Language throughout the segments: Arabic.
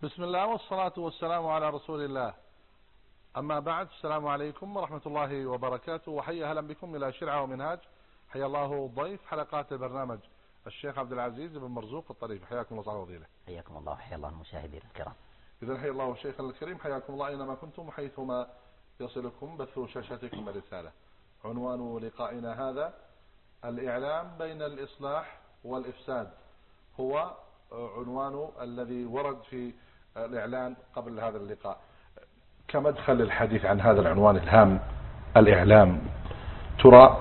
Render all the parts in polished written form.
بسم الله والصلاة والسلام على رسول الله. أما بعد، السلام عليكم ورحمة الله وبركاته، وحيا أهلا بكم إلى شرعة ومنهاج. حيا الله ضيف حلقات البرنامج الشيخ عبد العزيز بن مرزوق الطريفي. حياكم الله وفضيله. حياكم الله وحيا الله المشاهدين الكرام. إذن حيا الله شيخنا الكريم، حياكم الله أينما كنتم وحيثما يصلكم بث شاشتكم الرسالة. عنوان لقائنا هذا: الإعلام بين الإصلاح والإفساد. هو عنوان الذي ورد في الإعلان قبل هذا اللقاء. كمدخل الحديث عن هذا العنوان الهام، الإعلام، ترى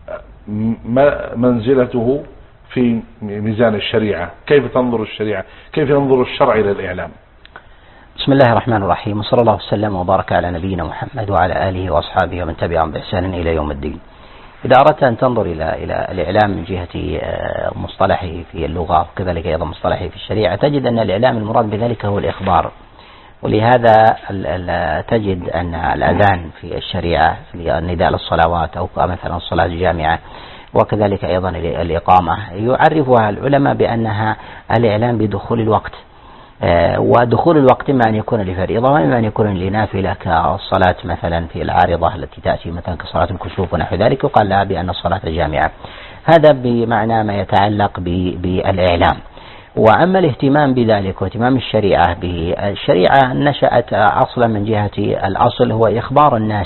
ما منزلته في ميزان الشريعة؟ كيف تنظر الشريعة؟ كيف ينظر الشرع إلى الإعلام؟ بسم الله الرحمن الرحيم، وصلى الله وسلم وبارك على نبينا محمد وعلى آله وأصحابه ومن تبعهم بإحسان إلى يوم الدين. إذا أردت أن تنظر إلى الإعلام من جهة مصطلحه في اللغة وكذلك أيضا مصطلحه في الشريعة، تجد أن الإعلام المراد بذلك هو الإخبار. ولهذا تجد أن الأذان في الشريعة في النداء للصلوات أو مثلا الصلاة الجامعة وكذلك أيضا الإقامة يعرفها العلماء بأنها الإعلام بدخول الوقت. ودخول الوقت إما أن يكون لفريضة وإما أن يكون لنافلة، كالصلاة مثلا في العارضة التي تأتي مثلا كصلاة الكسوف ونحو ذلك، يقال لها بأن الصلاة جامعة. هذا بمعنى ما يتعلق بالإعلام. وأما الاهتمام بذلك واهتمام الشريعة به، الشريعة نشأت أصلا من جهة الأصل هو إخبار الناس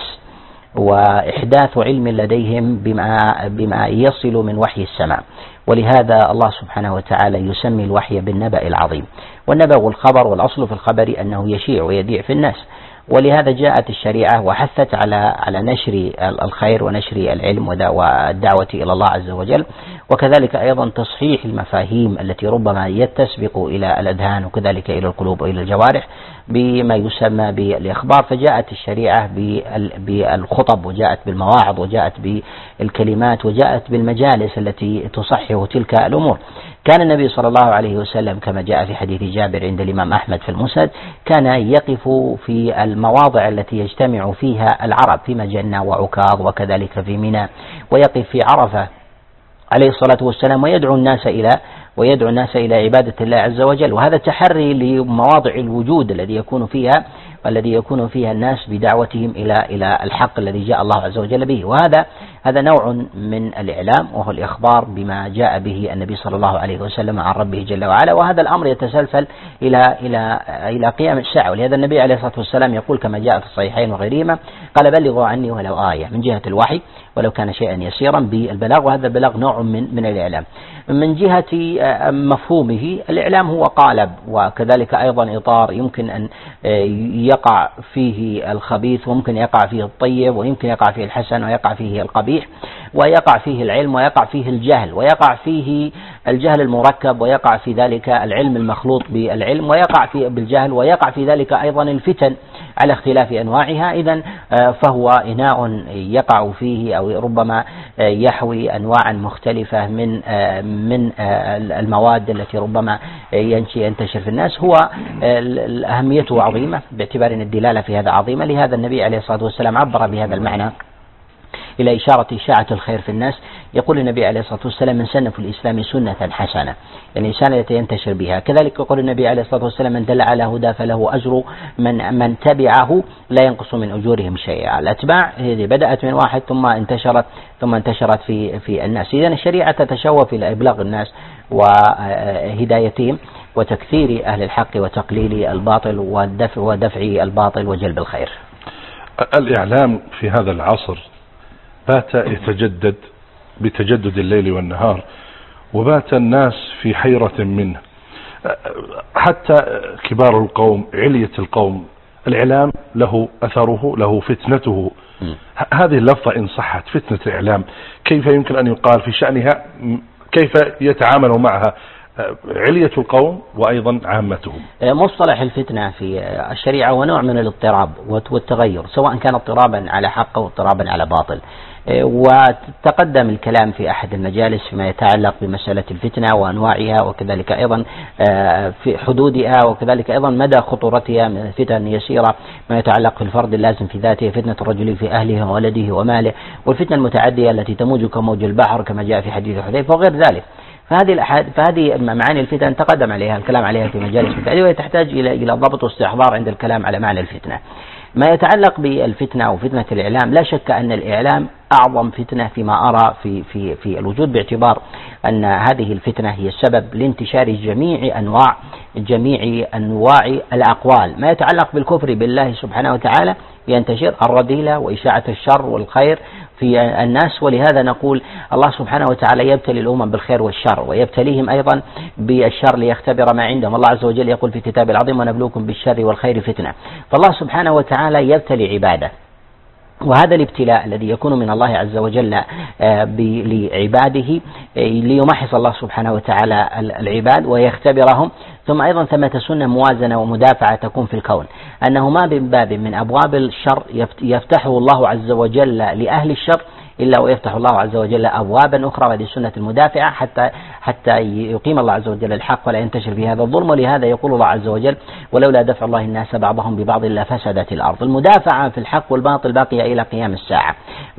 وإحداث علم لديهم بما يصل من وحي السماء. ولهذا الله سبحانه وتعالى يسمي الوحي بالنبأ العظيم. والنبأ والخبر، والأصل في الخبر أنه يشيع ويذيع في الناس. ولهذا جاءت الشريعة وحثت على نشر الخير ونشر العلم والدعوة إلى الله عز وجل، وكذلك أيضا تصحيح المفاهيم التي ربما تسبق إلى الأذهان وكذلك إلى القلوب وإلى الجوارح بما يسمى بالإخبار. فجاءت الشريعة بالخطب، وجاءت بالمواعظ، وجاءت بالكلمات، وجاءت بالمجالس التي تصحح تلك الأمور. كان النبي صلى الله عليه وسلم كما جاء في حديث جابر عند الإمام أحمد في المسند، كان يقف في المواضع التي يجتمع فيها العرب في مجنة وعكاظ وكذلك في منى، ويقف في عرفة عليه الصلاة والسلام ويدعو الناس إلى عبادة الله عز وجل. وهذا تحري لمواضع الوجود الذي يكون فيها الناس بدعوتهم إلى الحق الذي جاء الله عز وجل به. وهذا نوع من الإعلام، وهو الإخبار بما جاء به النبي صلى الله عليه وسلم عن ربه جل وعلا. وهذا الأمر يتسلسل إلى قيام الساعة. ولهذا النبي عليه الصلاة والسلام يقول كما جاء في الصحيحين وغيرهما: قال: بلغوا عني ولو آية، من جهة الوحي ولو كان شيئا يسيرا بالبلاغ. وهذا البلاغ نوع من الإعلام. من جهة مفهومه، الإعلام هو قالب وكذلك أيضا إطار يمكن أن يقع فيه الخبيث، وممكن يقع فيه الطيب، ويمكن يقع فيه الحسن، ويقع فيه القبيح، ويقع فيه العلم، ويقع فيه الجهل، ويقع فيه الجهل المركب، ويقع في ذلك العلم المخلوط بالعلم، ويقع فيه بالجهل، ويقع في ذلك أيضا الفتن على اختلاف أنواعها. إذن فهو إناء يقع فيه أو ربما يحوي أنواعا مختلفة من المواد التي ربما ينتشر في الناس. هو أهميته عظيمة باعتبار أن الدلالة في هذا عظيمة. لهذا النبي عليه الصلاة والسلام عبر بهذا المعنى إلى إشاعة الخير في الناس. يقول النبي عليه الصلاة والسلام: من سن في الإسلام سنة حسنة، يعني سنة ينتشر بها. كذلك يقول النبي عليه الصلاة والسلام: من دل على هدى فله أجر من تبعه لا ينقص من أجورهم شيئا. الأتباع هذه بدأت من واحد ثم انتشرت في الناس. إذن الشريعة تتشوف إلى إبلاغ الناس وهدايتهم وتكثير أهل الحق وتقليل الباطل ودفع الباطل وجلب الخير. الإعلام في هذا العصر بات يتجدد بتجدد الليل والنهار، وبات الناس في حيرة منه. حتى كبار القوم، علية القوم، الإعلام له أثره، له فتنته. هذه اللفظة إن صحت، فتنة الإعلام، كيف يمكن أن يقال في شأنها؟ كيف يتعامل معها علية القوم وأيضا عامتهم؟ مصطلح الفتنة في الشريعة ونوع من الاضطراب والتغير، سواء كان اضطرابا على حق أو اضطرابا على باطل. وتقدم الكلام في أحد المجالس فيما يتعلق بمسألة الفتنة وأنواعها، وكذلك أيضا في حدودها، وكذلك أيضا مدى خطورتها من فتن يسيرة ما يتعلق في الفرد اللازم في ذاته، فتنة الرجل في أهله وولده وماله، والفتنة المتعدية التي تموج كموج البحر كما جاء في حديث حذيفة وغير ذلك. فهذه معاني الفتن تقدم عليها الكلام عليها في مجالس متعددة، وهي تحتاج إلى ضبط واستحضار عند الكلام على معنى الفتنة. ما يتعلق بالفتنة وفتنة الإعلام، لا شك أن الإعلام أعظم فتنة فيما أرى في الوجود، باعتبار أن هذه الفتنة هي السبب لانتشار جميع أنواع الأقوال. ما يتعلق بالكفر بالله سبحانه وتعالى ينتشر الرذيلة وإشاعة الشر والخير في الناس، ولهذا نقول الله سبحانه وتعالى يبتلي الأمم بالخير والشر، ويبتليهم أيضا بالشر ليختبر ما عندهم. الله عز وجل يقول في كتابه العظيم: ونبلوكم بالشر والخير فتنة. فالله سبحانه وتعالى يبتلي عباده، وهذا الابتلاء الذي يكون من الله عز وجل لعباده ليمحص الله سبحانه وتعالى العباد ويختبرهم. ثم أيضا ثمة سنة موازنة ومدافعة تكون في الكون، أنه ما من باب من أبواب الشر يفتحه الله عز وجل لأهل الشر إلا ويفتح الله عز وجل أبوابا أخرى، وهذه السنة المدافعة حتى يقيم الله عز وجل الحق ولا ينتشر في هذا الظلم. ولهذا يقول الله عز وجل: ولولا دفع الله الناس بعضهم ببعض لفسدت الأرض. المدافعة في الحق والباطل باقية إلى قيام الساعة،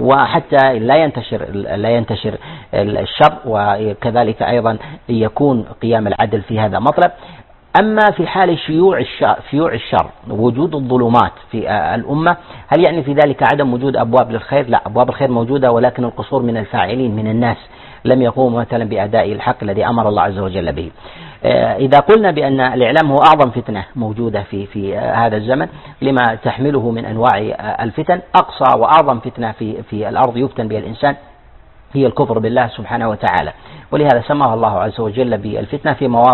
وحتى لا ينتشر الشر، وكذلك أيضا يكون قيام العدل في هذا مطلب. أما في حال شيوع الشر وجود الظلمات في الأمة، هل يعني في ذلك عدم وجود أبواب للخير؟ لا، أبواب الخير موجودة، ولكن القصور من الفاعلين من الناس لم يقوموا مثلا بأداء الحق الذي أمر الله عز وجل به. إذا قلنا بأن الإعلام هو أعظم فتنة موجودة في هذا الزمن لما تحمله من أنواع الفتن، أقصى وأعظم فتنة في الأرض يفتن بها الإنسان هي الكفر بالله سبحانه وتعالى، ولهذا سماها الله عز وجل بالفتنة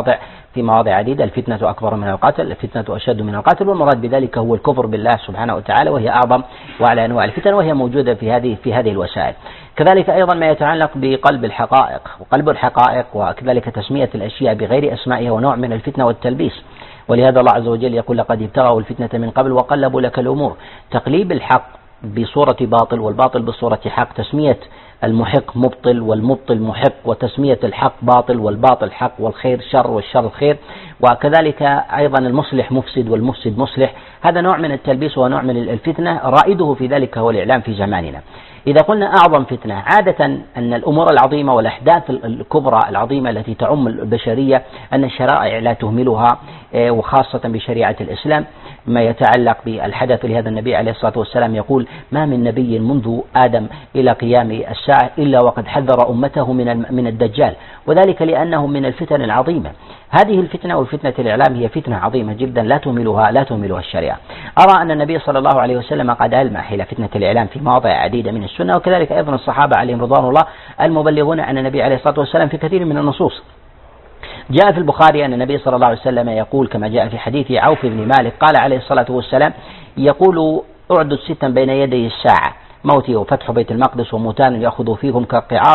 في مواضع عديدة: الفتنة أكبر من القتل، الفتنة أشد من القتل، والمراد بذلك هو الكفر بالله سبحانه وتعالى، وهي أعظم وأعلى أنواع الفتن، وهي موجودة في هذه الوسائل. كذلك أيضا ما يتعلق بقلب الحقائق وقلب الحقائق، وكذلك تسمية الأشياء بغير أسمائها، ونوع من الفتنة والتلبيس. ولهذا الله عز وجل يقول: لقد ابتغوا الفتنة من قبل وقلبوا لك الأمور. تقليب الحق بصورة باطل والباطل بصورة حق، تسمية المحق مبطل والمبطل محق، وتسمية الحق باطل والباطل حق، والخير شر والشر خير، وكذلك أيضا المصلح مفسد والمفسد مصلح. هذا نوع من التلبيس ونوع من الفتنة، رائده في ذلك هو الإعلام في زماننا. إذا قلنا أعظم فتنة، عادة أن الأمور العظيمة والأحداث الكبرى العظيمة التي تعم البشرية أن الشرائع لا تهملها، وخاصة بشريعة الإسلام. ما يتعلق بالحدث، لهذا النبي عليه الصلاة والسلام يقول: ما من نبي منذ آدم إلى قيام الساعة إلا وقد حذر أمته من الدجال، وذلك لأنه من الفتن العظيمة. هذه الفتنة والفتنة الإعلام هي فتنة عظيمة جدا لا تهملها الشريعة. أرى أن النبي صلى الله عليه وسلم قد ألمح إلى فتنة الإعلام في مواضع عديدة من السنة، وكذلك أيضا الصحابة عليهم رضوان الله المبلغون عن النبي عليه الصلاة والسلام في كثير من النصوص. جاء في البخاري أن النبي صلى الله عليه وسلم يقول كما جاء في حديث عوف بن مالك، قال عليه الصلاة والسلام: يقول: أعدد 6 بين يدي الساعة: موتي وفتح بيت المقدس وموتان يأخذ فيهم كقعاص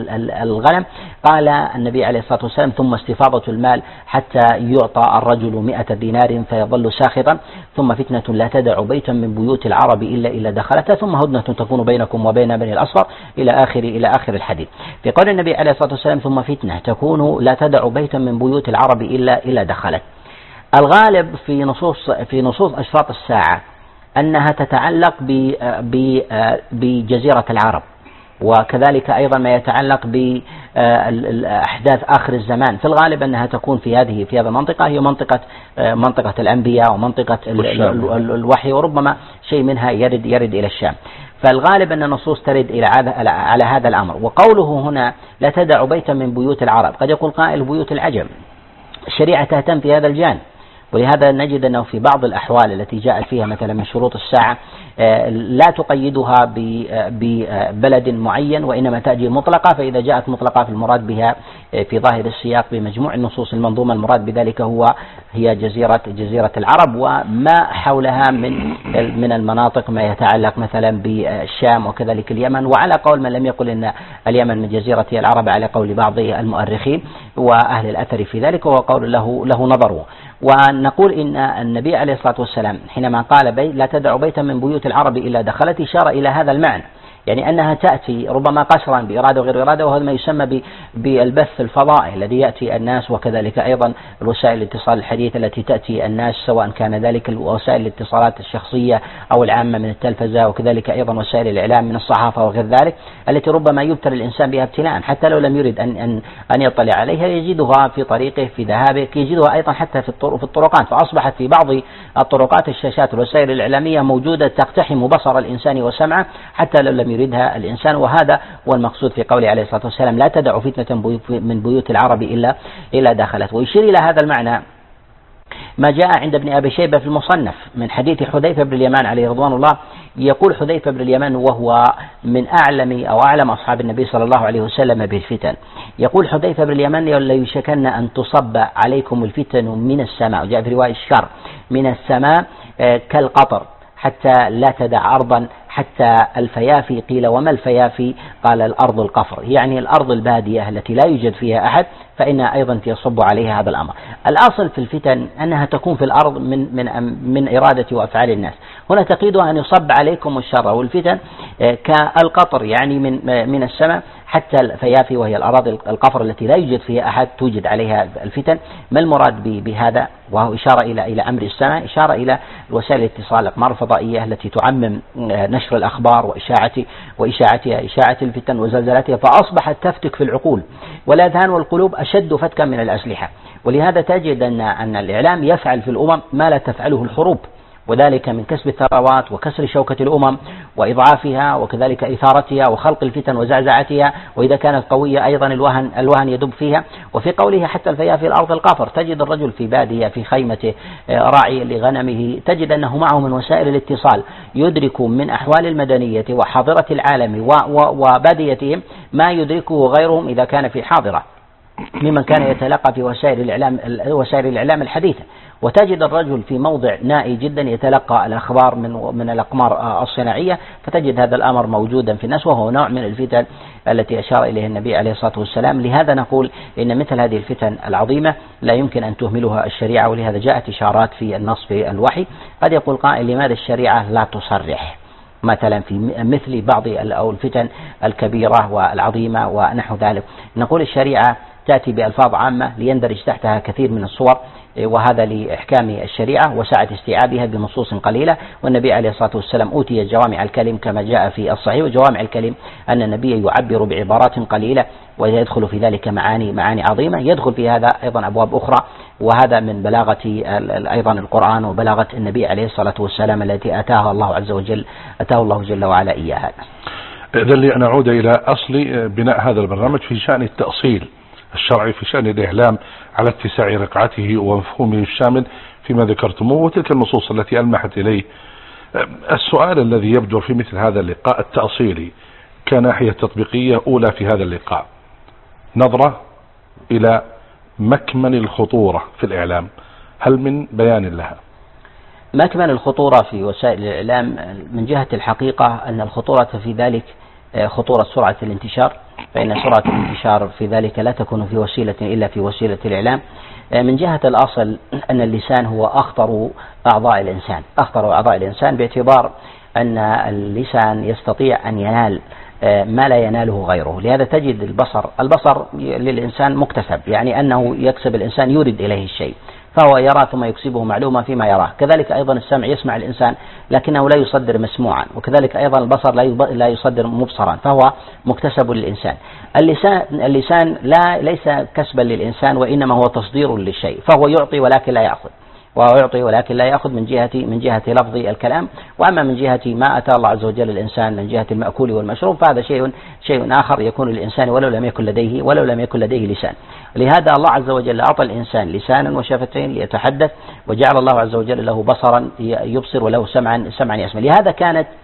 الغنم. قال النبي عليه الصلاة والسلام: ثم استفاضة المال حتى يعطى الرجل 100 دينار فيظل ساخطا، ثم فتنة لا تدع بيتا من بيوت العرب إلا دخلتها، ثم هدنة تكون بينكم وبين بني الأصفر إلى آخر الحديث. في قول النبي عليه الصلاة والسلام: ثم فتنة تكون لا تدع بيتا من بيوت العرب إلا دخلت. الغالب في نصوص أشراط الساعة أنها تتعلق بجزيرة العرب، وكذلك أيضا ما يتعلق بأحداث آخر الزمان. في الغالب أنها تكون في هذه المنطقة، هي منطقة الأنبياء ومنطقة الوحي، وربما شيء منها يرد إلى الشام. فالغالب أن النصوص ترد على هذا الأمر. وقوله هنا لا تدع بيتا من بيوت العرب، قد يقول قائل: بيوت العجم. الشريعة تهتم في هذا الجانب، ولهذا نجد أنه في بعض الأحوال التي جاءت فيها مثلا من شروط الساعة لا تقيدها ببلد معين، وإنما تأتي مطلقة. فإذا جاءت مطلقة فالمراد بها في ظاهر السياق بمجموع النصوص المنظومة المراد بذلك هي جزيرة العرب وما حولها من المناطق، ما يتعلق مثلا بالشام وكذلك اليمن. وعلى قول من لم يقل أن اليمن من جزيرة العرب، على قول بعض المؤرخين وأهل الأثر في ذلك، وهو قول له نظره. ونقول إن النبي عليه الصلاة والسلام حينما قال لا تدع بيتا من بيوت العرب إلا دخلت، إشارة إلى هذا المعنى، يعني أنها تأتي ربما قسرا بإرادة وغير إرادة، وهذا ما يسمى بالبث الفضائي الذي يأتي الناس، وكذلك أيضا الوسائل الاتصال الحديثة التي تأتي الناس، سواء كان ذلك وسائل الاتصالات الشخصية أو العامة من التلفزة، وكذلك أيضا وسائل الإعلام من الصحافة وغير ذلك، التي ربما يبتلى الإنسان بها ابتلاء حتى لو لم يرد أن يطلع عليها، يجدها في طريقه في ذهابه، يجدها أيضا حتى في الطرقات. فأصبحت في بعض الطرقات الشاشات والوسائل الإعلامية موجودة تقتحم بصر الإنسان وسمعه حتى لو لم يردها الإنسان. وهذا هو المقصود في قوله عليه الصلاة والسلام: لا تدع فتنة من بيوت العرب إلا دخلت. ويشير إلى هذا المعنى ما جاء عند ابن أبي شيبة في المصنف من حديث حذيفة بن اليمان عليه رضوان الله. يقول حذيفة بن اليمان وهو من أعلم أصحاب النبي صلى الله عليه وسلم بالفتن، يقول حذيفة بن اليمان: ليشكن أن تصب عليكم الفتن من السماء، وجاء في رواية الشر من السماء كالقطر حتى لا تدع أرضا حتى الفيافي. قيل وما الفيافي؟ قال الأرض القفر، يعني الأرض البادية التي لا يوجد فيها أحد، فإنها أيضا يصب عليها هذا الأمر. الأصل في الفتن أنها تكون في الأرض من إرادة وأفعال الناس. هنا تقيدها أن يصب عليكم الشر والفتن كالقطر، يعني من السماء حتى الفيافي، وهي الأراضي القفر التي لا يوجد فيها أحد توجد عليها الفتن. ما المراد بهذا؟ وهو إشارة إلى أمر السماء، إشارة إلى وسائل الاتصال، الأقمار الفضائية التي تعمم نشر الأخبار وإشاعة الفتن وزلزلاتها، فأصبحت تفتك في العقول والأذهان والقلوب أشد فتكا من الأسلحة. ولهذا تجد أن الإعلام يفعل في الأمم ما لا تفعله الحروب، وذلك من كسب الثروات وكسر شوكة الأمم وإضعافها، وكذلك إثارتها وخلق الفتن وزعزعتها، وإذا كانت قوية أيضا الوهن يدب فيها. وفي قوله حتى الفيافي الأرض القفر، تجد الرجل في بادية في خيمته راعي لغنمه، تجد أنه معه من وسائل الاتصال يدرك من أحوال المدنية وحاضرة العالم وباديتهم ما يدركه غيرهم إذا كان في حاضرة، ممن كان يتلقى في وسائل الإعلام الحديثة. وتجد الرجل في موضع نائي جدا يتلقى الأخبار من الأقمار الصناعية، فتجد هذا الأمر موجودا في الناس، وهو نوع من الفتن التي أشار إليه النبي عليه الصلاة والسلام. لهذا نقول إن مثل هذه الفتن العظيمة لا يمكن أن تهملها الشريعة، ولهذا جاءت إشارات في النص في الوحي. قد يقول قائل: لماذا الشريعة لا تصرح مثلا في مثل بعض الفتن الكبيرة والعظيمة ونحو ذلك؟ نقول الشريعة تأتي بألفاظ عامة ليندرج تحتها كثير من الصور، وهذا لإحكام الشريعة وسعة استيعابها بنصوص قليلة. والنبي عليه الصلاة والسلام أوتي جوامع الكلم كما جاء في الصحيح. وجوامع الكلم أن النبي يعبر بعبارات قليلة ويدخل في ذلك معاني عظيمة، يدخل في هذا أيضا أبواب أخرى، وهذا من بلاغة أيضا القرآن وبلاغة النبي عليه الصلاة والسلام التي أتاه الله جل وعلا إياها. إذن نعود إلى أصل بناء هذا البرنامج في شأن التأصيل الشرعي في شأن الإعلام على اتساع رقعته ومفهومه الشامل فيما ذكرتموه وتلك النصوص التي ألمحت إليه. السؤال الذي يبدو في مثل هذا اللقاء التأصيلي كناحية تطبيقية أولى في هذا اللقاء، نظرة إلى مكمن الخطورة في الإعلام، هل من بيان لها؟ مكمن الخطورة في وسائل الإعلام من جهة الحقيقة أن الخطورة في ذلك خطورة سرعة الانتشار، فإن سرعة الانتشار في ذلك لا تكون في وسيلة إلا في وسيلة الإعلام. من جهة الأصل أن اللسان هو أخطر أعضاء الإنسان، باعتبار أن اللسان يستطيع أن ينال ما لا يناله غيره. لهذا تجد البصر للإنسان مكتسب، يعني أنه يكسب الإنسان يورد إليه الشيء فهو يرى ثم يكسبه معلومة فيما يراه. كذلك أيضا السمع يسمع الإنسان لكنه لا يصدر مسموعا، وكذلك أيضا البصر لا يصدر مبصرا، فهو مكتسب للإنسان. اللسان ليس كسبا للإنسان، وإنما هو تصدير للشيء، فهو يعطي ولكن لا يأخذ من جهة لفظ الكلام. وأما من جهة ما أتى الله عز وجل الإنسان من جهة المأكول والمشروب فهذا شيء آخر يكون للإنسان ولو لم يكن لديه لسان. لهذا الله عز وجل أعطى الإنسان لسانا وشفتين ليتحدث، وجعل الله عز وجل له بصرا يبصر وله سمعا يسمع. لهذا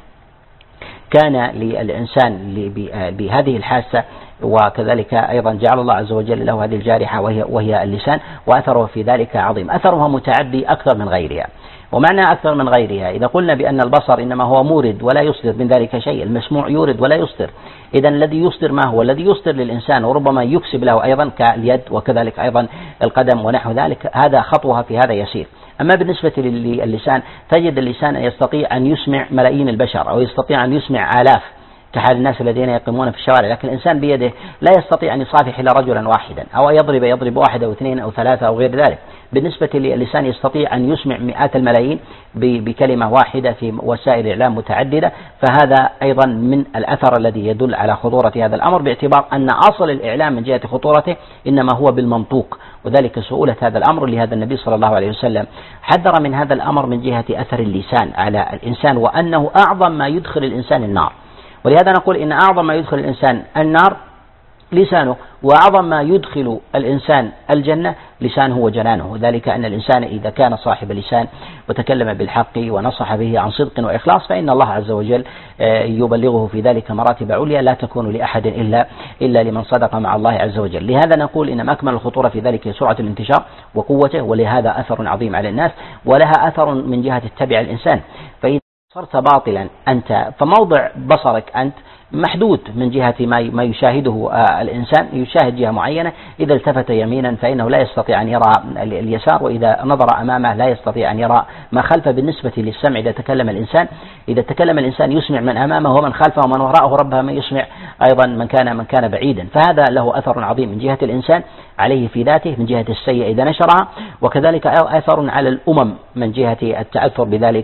كان للإنسان بهذه الحاسة، وكذلك أيضا جعل الله عز وجل له هذه الجارحة وهي اللسان، وأثره في ذلك عظيم، أثرها متعدي أكثر من غيرها. ومعنى أكثر من غيرها إذا قلنا بأن البصر إنما هو مورد ولا يصدر من ذلك شيء، المسموع يورد ولا يصدر، إذن الذي يصدر ما هو الذي يصدر للإنسان، وربما يكسب له أيضا كاليد وكذلك أيضا القدم ونحو ذلك، هذا خطوها في هذا يسير. أما بالنسبة للسان تجد اللسان يستطيع أن يسمع ملايين البشر، أو يستطيع أن يسمع آلاف كحال الناس الذين يقيمون في الشوارع، لكن الإنسان بيده لا يستطيع أن يصافح إلا رجلا واحدا أو يضرب واحد أو اثنين أو ثلاثة أو غير ذلك. بالنسبة للإنسان يستطيع أن يسمع مئات الملايين بكلمة واحدة في وسائل إعلام متعددة، فهذا أيضا من الأثر الذي يدل على خطورة هذا الأمر، باعتبار أن أصل الإعلام من جهة خطورته إنما هو بالمنطوق، وذلك سهولة هذا الأمر. لهذا النبي صلى الله عليه وسلم حذر من هذا الأمر من جهة أثر اللسان على الإنسان، وأنه أعظم ما يدخل الإنسان النار. ولهذا نقول إن أعظم ما يدخل الإنسان النار لسانه، وأعظم ما يدخل الإنسان الجنة لسانه وجنانه. وذلك أن الإنسان إذا كان صاحب لسان وتكلم بالحق ونصح به عن صدق وإخلاص، فإن الله عز وجل يبلغه في ذلك مراتب عليا لا تكون لأحد إلا لمن صدق مع الله عز وجل. لهذا نقول إن أكمل الخطورة في ذلك سرعة الانتشار وقوته، ولهذا أثر عظيم على الناس، ولها أثر من جهة تتبع الإنسان. فإذا صرت باطلا أنت فموضع بصرك أنت محدود من جهة ما يشاهده الإنسان، يشاهد جهة معينة، إذا التفت يمينا فإنه لا يستطيع أن يرى اليسار، وإذا نظر أمامه لا يستطيع أن يرى ما خلفه. بالنسبة للسمع إذا تكلم الإنسان يسمع من أمامه ومن خلفه ومن وراءه، ربما من يسمع أيضا من كان بعيدا. فهذا له أثر عظيم من جهة الإنسان عليه في ذاته، من جهة السيء إذا نشرها، وكذلك أثر على الأمم من جهة التأثر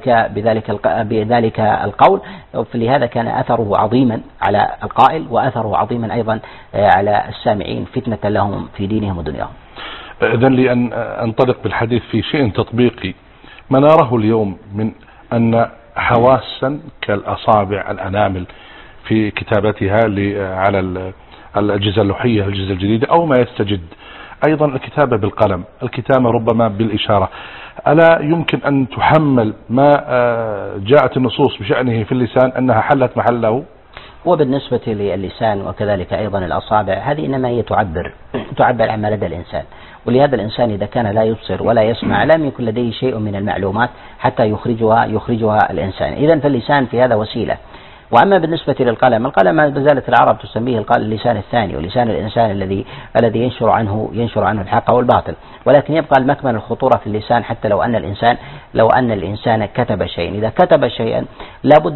بذلك القول. فلهذا كان أثره عظيما على القائل، وأثره عظيما أيضا على السامعين فتنة لهم في دينهم ودنياهم. إذن لأن أنطلق بالحديث في شيء تطبيقي، ما نراه اليوم من أن حواسا كالأصابع الأنامل في كتابتها على الأجهزة اللوحية الأجهزة الجديدة أو ما يستجد، أيضا الكتابة بالقلم، الكتابة ربما بالإشارة، ألا يمكن أن تحمل ما جاءت النصوص بشأنه في اللسان أنها حلت محله؟ وبالنسبة للسان وكذلك أيضا الأصابع، هذه إنما هي تعبر عن ما لدى الإنسان، ولهذا الإنسان إذا كان لا يبصر ولا يسمع لم يكن لديه شيء من المعلومات حتى يخرجها الإنسان. إذن فاللسان في هذا وسيلة. وأما بالنسبة للقلم، القلم ما زالت العرب تسميه اللسان الثاني، ولسان الإنسان الذي ينشر عنه الحق والباطل. ولكن يبقى المكمن الخطورة في اللسان، حتى لو أن الإنسان كتب شيئا، إذا كتب شيئا لا بد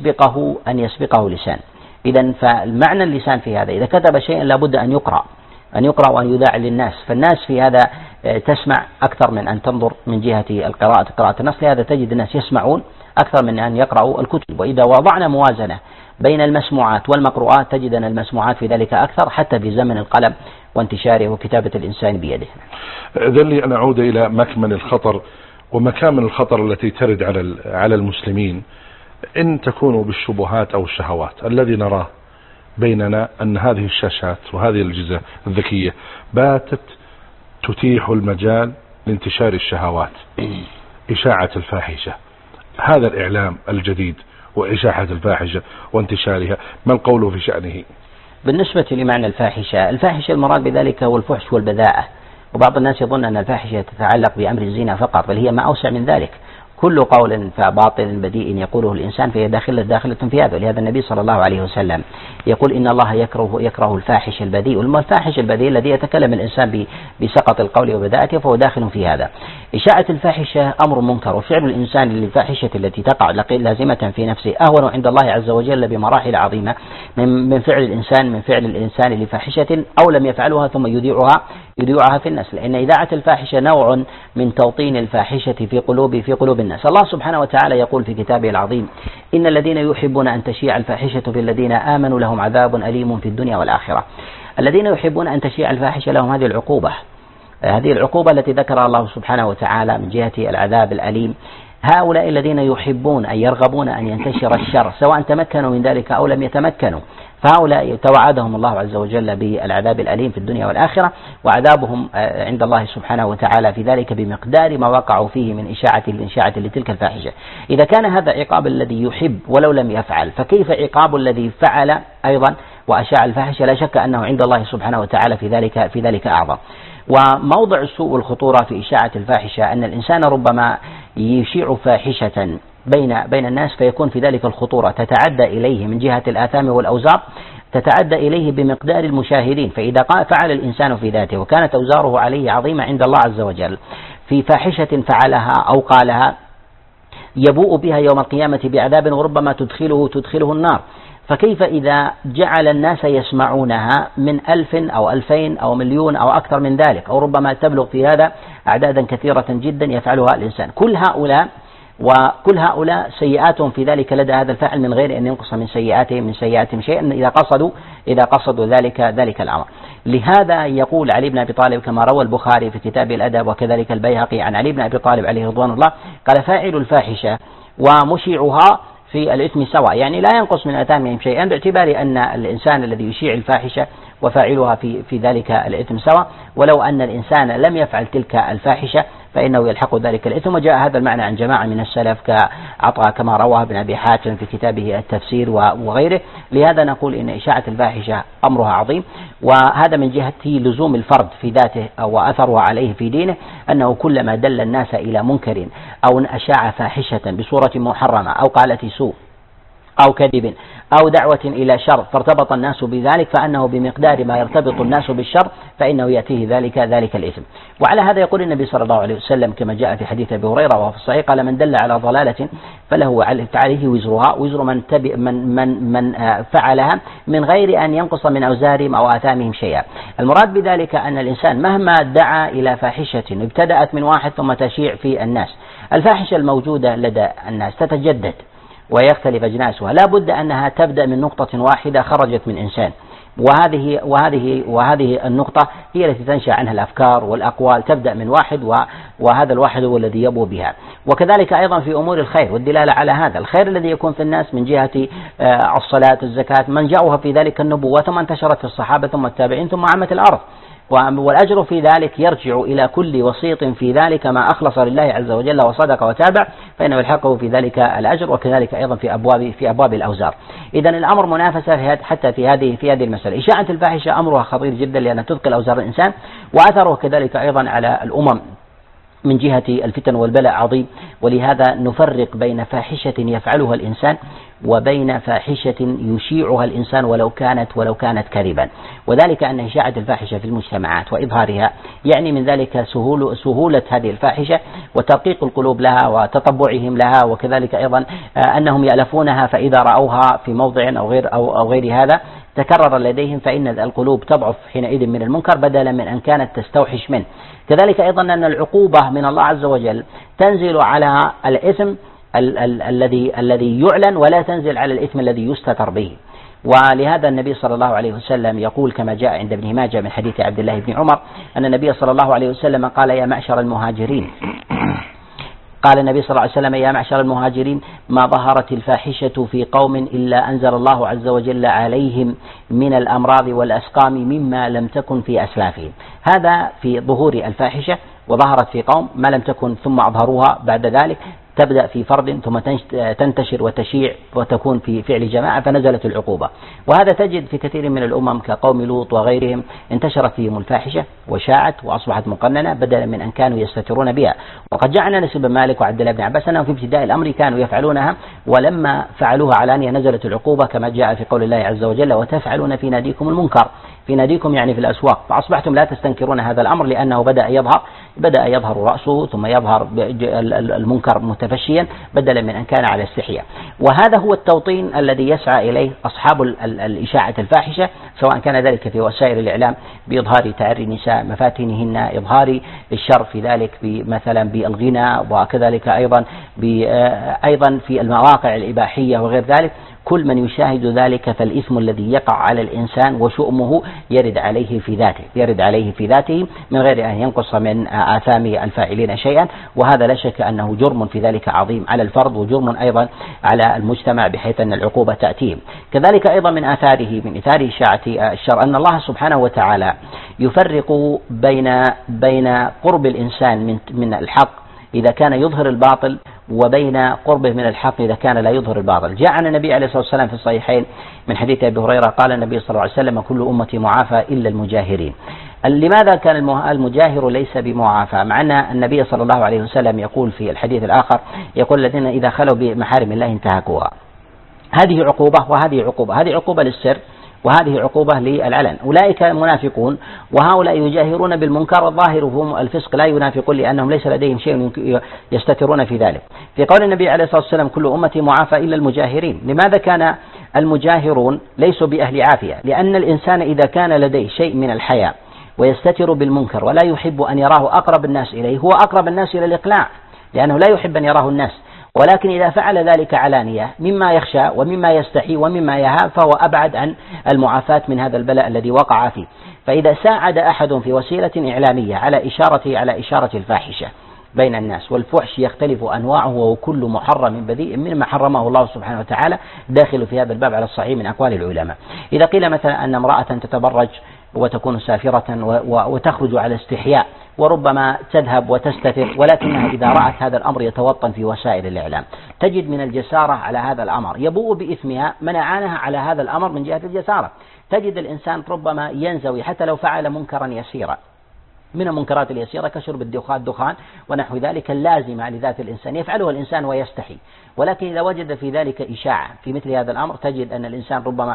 أن يسبقه لسان. إذن فالمعنى اللسان في هذا، إذا كتب شيئا لا بد أن يقرأ وأن يذاع للناس. فالناس في هذا تسمع أكثر من أن تنظر من جهة قراءة النص، لهذا تجد الناس يسمعون أكثر من أن يقرأوا الكتب. وإذا وضعنا موازنة بين المسموعات والمقروءات تجد أن المسموعات في ذلك أكثر، حتى في زمن القلم وانتشاره وكتابة الإنسان بيده. ذلي أن أعود إلى مكمن الخطر ومكامن الخطر التي ترد على المسلمين إن تكونوا بالشبهات أو الشهوات. الذي نراه بيننا أن هذه الشاشات وهذه الأجهزة الذكية باتت تتيح المجال لانتشار الشهوات، إشاعة الفاحشة، هذا الإعلام الجديد وإشاعة الفاحشة وانتشارها، ما القول في شأنه؟ بالنسبة لمعنى الفاحشة المراد بذلك هو الفحش والبذاءة، وبعض الناس يظن أن الفاحشة تتعلق بأمر الزنا فقط، بل هي ما أوسع من ذلك. كل قول باطل بديء يقوله الإنسان فهي داخلة في هذا. ولهذا النبي صلى الله عليه وسلم يقول إن الله يكره الفاحش البذيء، الفاحش البذيء الذي يتكلم الإنسان بسقط القول وبذاءته فهو داخل في هذا. إشاعة الفاحشة أمر منكر، وفعل الإنسان للفاحشة التي تقع لازمة في نفسه أهون عند الله عز وجل بمراحل عظيمة من فعل الإنسان لفاحشة أو لم يفعلها ثم يذيعها في الناس، لأن إذاعة الفاحشة نوع من توطين الفاحشة في قلوب الناس. الله سبحانه وتعالى يقول في كتابه العظيم إن الذين يحبون أن تشيع الفاحشة في الذين آمنوا لهم عذاب أليم في الدنيا والآخرة. الذين يحبون أن تشيع الفاحشة لهم هذه العقوبة التي ذكرها الله سبحانه وتعالى من جهة العذاب الأليم. هؤلاء الذين يحبون أن يرغبون أن ينتشر الشر سواء تمكنوا من ذلك أو لم يتمكنوا، فهؤلاء توعدهم الله عز وجل بالعذاب الأليم في الدنيا والآخرة، وعذابهم عند الله سبحانه وتعالى في ذلك بمقدار ما وقعوا فيه من إشاعة لتلك الفاحشة. إذا كان هذا عقاب الذي يحب ولو لم يفعل، فكيف عقاب الذي فعل أيضا وأشاع الفاحشة؟ لا شك أنه عند الله سبحانه وتعالى في ذلك أعظم. وموضع السوء والخطورة في إشاعة الفاحشة أن الإنسان ربما يشيع فاحشة بين الناس فيكون في ذلك الخطورة تتعدى إليه من جهة الآثام والأوزار، تتعدى إليه بمقدار المشاهدين. فإذا فعل الإنسان في ذاته وكانت أوزاره عليه عظيمة عند الله عز وجل في فاحشة فعلها أو قالها، يبوء بها يوم القيامة بعذاب وربما تدخله النار. فكيف إذا جعل الناس يسمعونها من 1000 أو 2000 أو مليون أو أكثر من ذلك، أو ربما تبلغ في هذا أعدادا كثيرة جدا يفعلها الإنسان. كل هؤلاء سيئاتهم في ذلك لدى هذا الفاعل من غير أن ينقص من سيئاتهم شيئا إذا قصدوا ذلك الأمر. لهذا يقول علي بن أبي طالب كما روى البخاري في كتاب الأدب وكذلك البيهقي عن علي بن أبي طالب عليه رضوان الله، قال: فاعل الفاحشة ومشيعها في الإثم سواء، يعني لا ينقص من آثامهم شيئا، باعتبار أن الإنسان الذي يشيع الفاحشة وفاعلها في ذلك الإثم سواء، ولو أن الإنسان لم يفعل تلك الفاحشة فإنه يلحق ذلك الإثم. وجاء هذا المعنى عن جماعة من السلف كعطاء كما رواه ابن أبي حاتم في كتابه التفسير وغيره. لهذا نقول إن إشاعة الفاحشة أمرها عظيم، وهذا من جهة لزوم الفرد في ذاته وأثرها عليه في دينه، أنه كلما دل الناس إلى منكر أو أشاع فاحشة بصورة محرمة أو قالة سوء أو كذب أو دعوة إلى شر فارتبط الناس بذلك، فأنه بمقدار ما يرتبط الناس بالشر فإنه يأتيه ذلك الإثم. وعلى هذا يقول النبي صلى الله عليه وسلم كما جاء في حديث أبي هريرة وهو في الصحيح، قال: من دل على ضلالة فله عليه وزرها وزر من فعلها من غير أن ينقص من أوزارهم أو آثامهم شيئا. المراد بذلك أن الإنسان مهما دعا إلى فاحشة ابتدأت من واحد ثم تشيع في الناس، الفاحشة الموجودة لدى الناس تتجدد ويختلف أجناسها، لا بد أنها تبدأ من نقطة واحدة خرجت من إنسان، وهذه النقطة هي التي تنشأ عنها الأفكار والأقوال، تبدأ من واحد وهذا الواحد هو الذي يبو بها. وكذلك أيضا في أمور الخير والدلالة على هذا الخير الذي يكون في الناس من جهة الصلاة الزكاة، من جاءوها في ذلك النبوة ثم انتشرت في الصحابة ثم التابعين ثم عامت الأرض، والأجر في ذلك يرجع إلى كل وسيط في ذلك ما أخلص لله عز وجل وصدق وتابع، فإنه يلحقه في ذلك الأجر. وكذلك أيضا في أبواب الأوزار. إذن الأمر منافسة حتى في هذه المسألة. إشاعة الفاحشة أمرها خطير جدا لأنها تثقل أوزار الإنسان، وأثره كذلك أيضا على الأمم من جهة الفتن والبلاء عظيم. ولهذا نفرق بين فاحشة يفعلها الإنسان وبين فاحشة يشيعها الإنسان ولو كانت كذبا، وذلك أن إشاعة الفاحشة في المجتمعات وإظهارها يعني من ذلك سهولة هذه الفاحشة وترقيق القلوب لها وتطبعهم لها، وكذلك أيضا أنهم يألفونها، فإذا رأوها في موضع أو غير هذا تكرر لديهم فإن القلوب تضعف حينئذ من المنكر بدلا من أن كانت تستوحش منه. كذلك أيضا أن العقوبة من الله عز وجل تنزل على الإثم الذي يعلن ولا تنزل على الإثم الذي يستتر به. ولهذا النبي صلى الله عليه وسلم يقول كما جاء عند ابن ماجه من حديث عبد الله بن عمر أن النبي صلى الله عليه وسلم قال: يا معشر المهاجرين، قال النبي صلى الله عليه وسلم: يا معشر المهاجرين، ما ظهرت الفاحشة في قوم إلا أنزل الله عز وجل عليهم من الأمراض والأسقام مما لم تكن في أسلافهم. هذا في ظهور الفاحشة، وظهرت في قوم ما لم تكن ثم أظهروها بعد ذلك، تبدأ في فرد ثم تنتشر وتشيع وتكون في فعل جماعة فنزلت العقوبة. وهذا تجد في كثير من الأمم كقوم لوط وغيرهم انتشرت فيهم الفاحشة وشاعت وأصبحت مقننة بدلا من أن كانوا يستترون بها. وقد جاء عن أنس بن مالك وعبد الله بن عباس أنهم في ابتداء الأمر كانوا يفعلونها، ولما فعلوها علانية نزلت العقوبة كما جاء في قول الله عز وجل: وتفعلون في ناديكم المنكر. في ناديكم يعني في الأسواق، فأصبحتم لا تستنكرون هذا الأمر لأنه بدأ يظهر رأسه ثم يظهر المنكر متفشيا بدلا من أن كان على استحياء. وهذا هو التوطين الذي يسعى إليه أصحاب الإشاعة الفاحشة، سواء كان ذلك في وسائل الإعلام بإظهار تعري النساء مفاتنهن، إظهار الشر في ذلك مثلا بالغنى، وكذلك أيضا في المواقع الإباحية وغير ذلك. كل من يشاهد ذلك فالإثم الذي يقع على الإنسان وشؤمه يرد عليه في ذاته من غير أن ينقص من آثام الفاعلين شيئا. وهذا لا شك أنه جرم في ذلك عظيم على الفرد وجرم أيضا على المجتمع بحيث أن العقوبة تأتيهم. كذلك أيضا من آثار إشاعة الشر أن الله سبحانه وتعالى يفرق بين قرب الإنسان من الحق إذا كان يظهر الباطل وبين قربه من الحق إذا كان لا يظهر الباطل. جاء عن النبي عليه الصلاة والسلام في الصحيحين من حديث أبي هريرة قال النبي صلى الله عليه وسلم: كل أمتي معافى إلا المجاهرين. لماذا كان المجاهر ليس بمعافى؟ مع أن النبي صلى الله عليه وسلم يقول في الحديث الآخر يقول: الذين إذا خلوا بمحارم الله انتهكوها. هذه عقوبة وهذه عقوبة، هذه عقوبة للسر وهذه عقوبة للعلن. أولئك منافقون وهؤلاء يجاهرون بالمنكر، الظاهر هم الفسق لا ينافقون لأنهم ليس لديهم شيء يستترون في ذلك. في قول النبي عليه الصلاة والسلام: كل أمتي معافى إلا المجاهرين. لماذا كان المجاهرون ليسوا بأهل عافية، لأن الإنسان إذا كان لديه شيء من الحياء ويستتر بالمنكر ولا يحب أن يراه أقرب الناس إليه، هو أقرب الناس إلى الإقلاع، لأنه لا يحب أن يراه الناس. ولكن إذا فعل ذلك علانية مما يخشى ومما يستحي ومما يهاب، فهو أبعد عن المعافاة من هذا البلاء الذي وقع فيه. فإذا ساعد أحد في وسيلة إعلامية على إشارة الفاحشة بين الناس، والفحش يختلف أنواعه وكل محرم بذيء مما حرمه الله سبحانه وتعالى داخل في هذا الباب على الصحيح من أقوال العلماء. إذا قيل مثلا أن امرأة تتبرج وتكون سافرة وتخرج على استحياء وربما تذهب وتستتر، ولكنها إذا رأت هذا الأمر يتوطن في وسائل الإعلام، تجد من الجسارة على هذا الأمر، يبوء بإثمها من أعانها على هذا الأمر من جهة الجسارة. تجد الإنسان ربما ينزوي حتى لو فعل منكرا يسيرا من المنكرات اليسيرة كشرب الدخان ونحو ذلك اللازمة لذات الإنسان، يفعله الإنسان ويستحي. ولكن إذا وجد في ذلك إشاعة في مثل هذا الأمر، تجد أن الإنسان ربما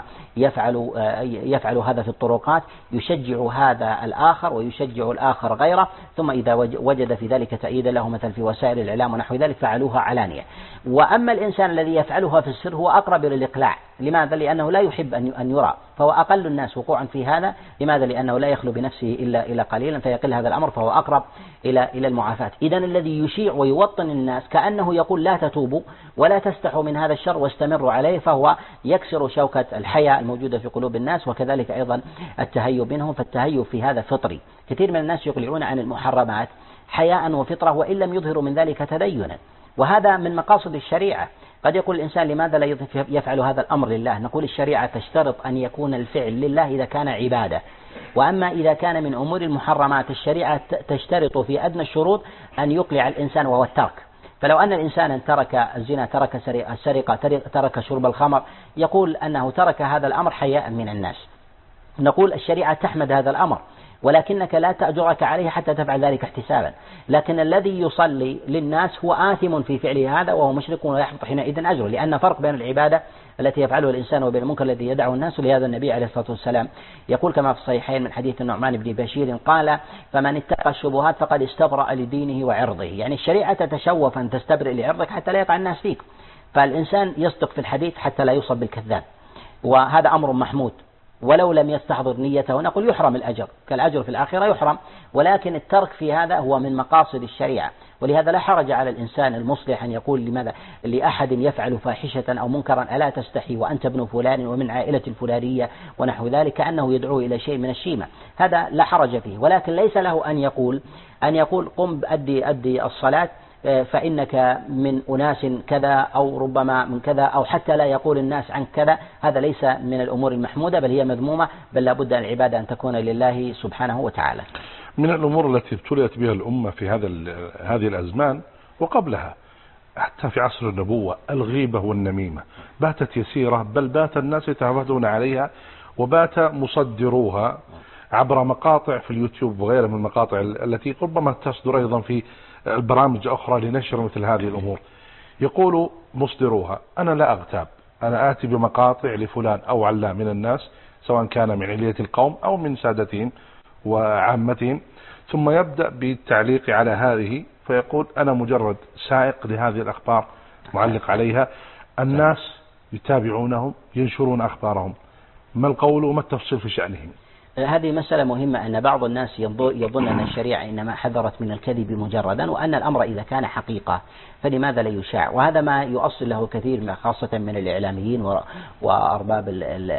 يفعل هذا في الطرقات، يشجع هذا الآخر ويشجع الآخر غيره، ثم إذا وجد في ذلك تأييدا له مثل في وسائل الإعلام ونحو ذلك فعلوها علانية. وأما الإنسان الذي يفعلها في السر هو أقرب إلى الإقلاع. لماذا؟ لأنه لا يحب أن يرى، فهو أقل الناس وقوعا في هذا. لماذا؟ لأنه لا يخلو بنفسه إلا قليلا، فيقل هذا الأمر، فهو أقرب إلى المعافاة. إذن الذي يشيع ويوطن الناس كأنه يقول لا تتوبوا ولا تستحوا من هذا الشر واستمروا عليه، فهو يكسر شوكة الحياء الموجودة في قلوب الناس، وكذلك أيضا التهيب منهم. فالتهيب في هذا فطري. كثير من الناس يقلعون عن المحرمات حياء وفطرة وإن لم يظهروا من ذلك تدينا، وهذا من مقاصد الشريعة. قد يقول الإنسان لماذا لا يفعل هذا الأمر لله؟ نقول الشريعة تشترط أن يكون الفعل لله إذا كان عبادة، وأما إذا كان من أمور المحرمات الشريعة تشترط في أدنى الشروط أن يقلع الإنسان وهو الترك. فلو أن الإنسان ترك الزنا، ترك السرقة، ترك شرب الخمر، يقول أنه ترك هذا الأمر حياء من الناس. نقول الشريعة تحمد هذا الأمر، ولكنك لا تأجرك عليه حتى تفعل ذلك احتسابا. لكن الذي يصلي للناس هو آثم في فعله هذا وهو مشرك ولا يحبط حينئذ أجره، لأن فرق بين العبادة التي يفعله الإنسان وبين المنكر الذي يدعه الناس. لهذا النبي عليه الصلاة والسلام يقول كما في الصحيحين من حديث النعمان بن بشير قال: فمن اتقى الشبهات فقد استبرأ لدينه وعرضه. يعني الشريعة تتشوف أن تستبرئ لعرضك حتى لا يقع الناس فيك، فالإنسان يصدق في الحديث حتى لا يصب بالكذاب، وهذا أمر محمود. ولو لم يستحضر نيته نقول يحرم الأجر، كالأجر في الآخرة يحرم، ولكن الترك في هذا هو من مقاصد الشريعة. ولهذا لا حرج على الإنسان المصلح أن يقول لماذا لأحد يفعل فاحشة أو منكرا ألا تستحي وأنت ابن فلان ومن عائلة الفلانية ونحو ذلك، كأنه يدعو إلى شيء من الشيمة، هذا لا حرج فيه. ولكن ليس له أن يقول قم أدي الصلاة فإنك من أناس كذا أو ربما من كذا، أو حتى لا يقول الناس عن كذا. هذا ليس من الأمور المحمودة، بل هي مذمومة، بل لا بد العبادة أن تكون لله سبحانه وتعالى. من الأمور التي ابتليت بها الأمة في هذه الأزمان وقبلها حتى في عصر النبوة الغيبة والنميمة باتت يسيرة، بل بات الناس يتعودون عليها، وبات مصدروها عبر مقاطع في اليوتيوب وغيرها من المقاطع التي ربما تصدر أيضا في البرامج أخرى لنشر مثل هذه الأمور. يقول مصدروها: أنا لا أغتاب، أنا آتي بمقاطع لفلان أو علان من الناس، سواء كان من علية القوم أو من سادتهم وعامتهم، ثم يبدأ بالتعليق على هذه، فيقول أنا مجرد سائق لهذه الأخبار معلق عليها، الناس يتابعونهم ينشرون أخبارهم، ما القول وما التفصيل في شأنهم؟ هذه مسألة مهمة، أن بعض الناس يظن أن الشريعة إنما حذرت من الكذب مجردا، وأن الأمر إذا كان حقيقة فلماذا لا يشاع؟ وهذا ما يؤصل له كثير خاصة من الإعلاميين وأرباب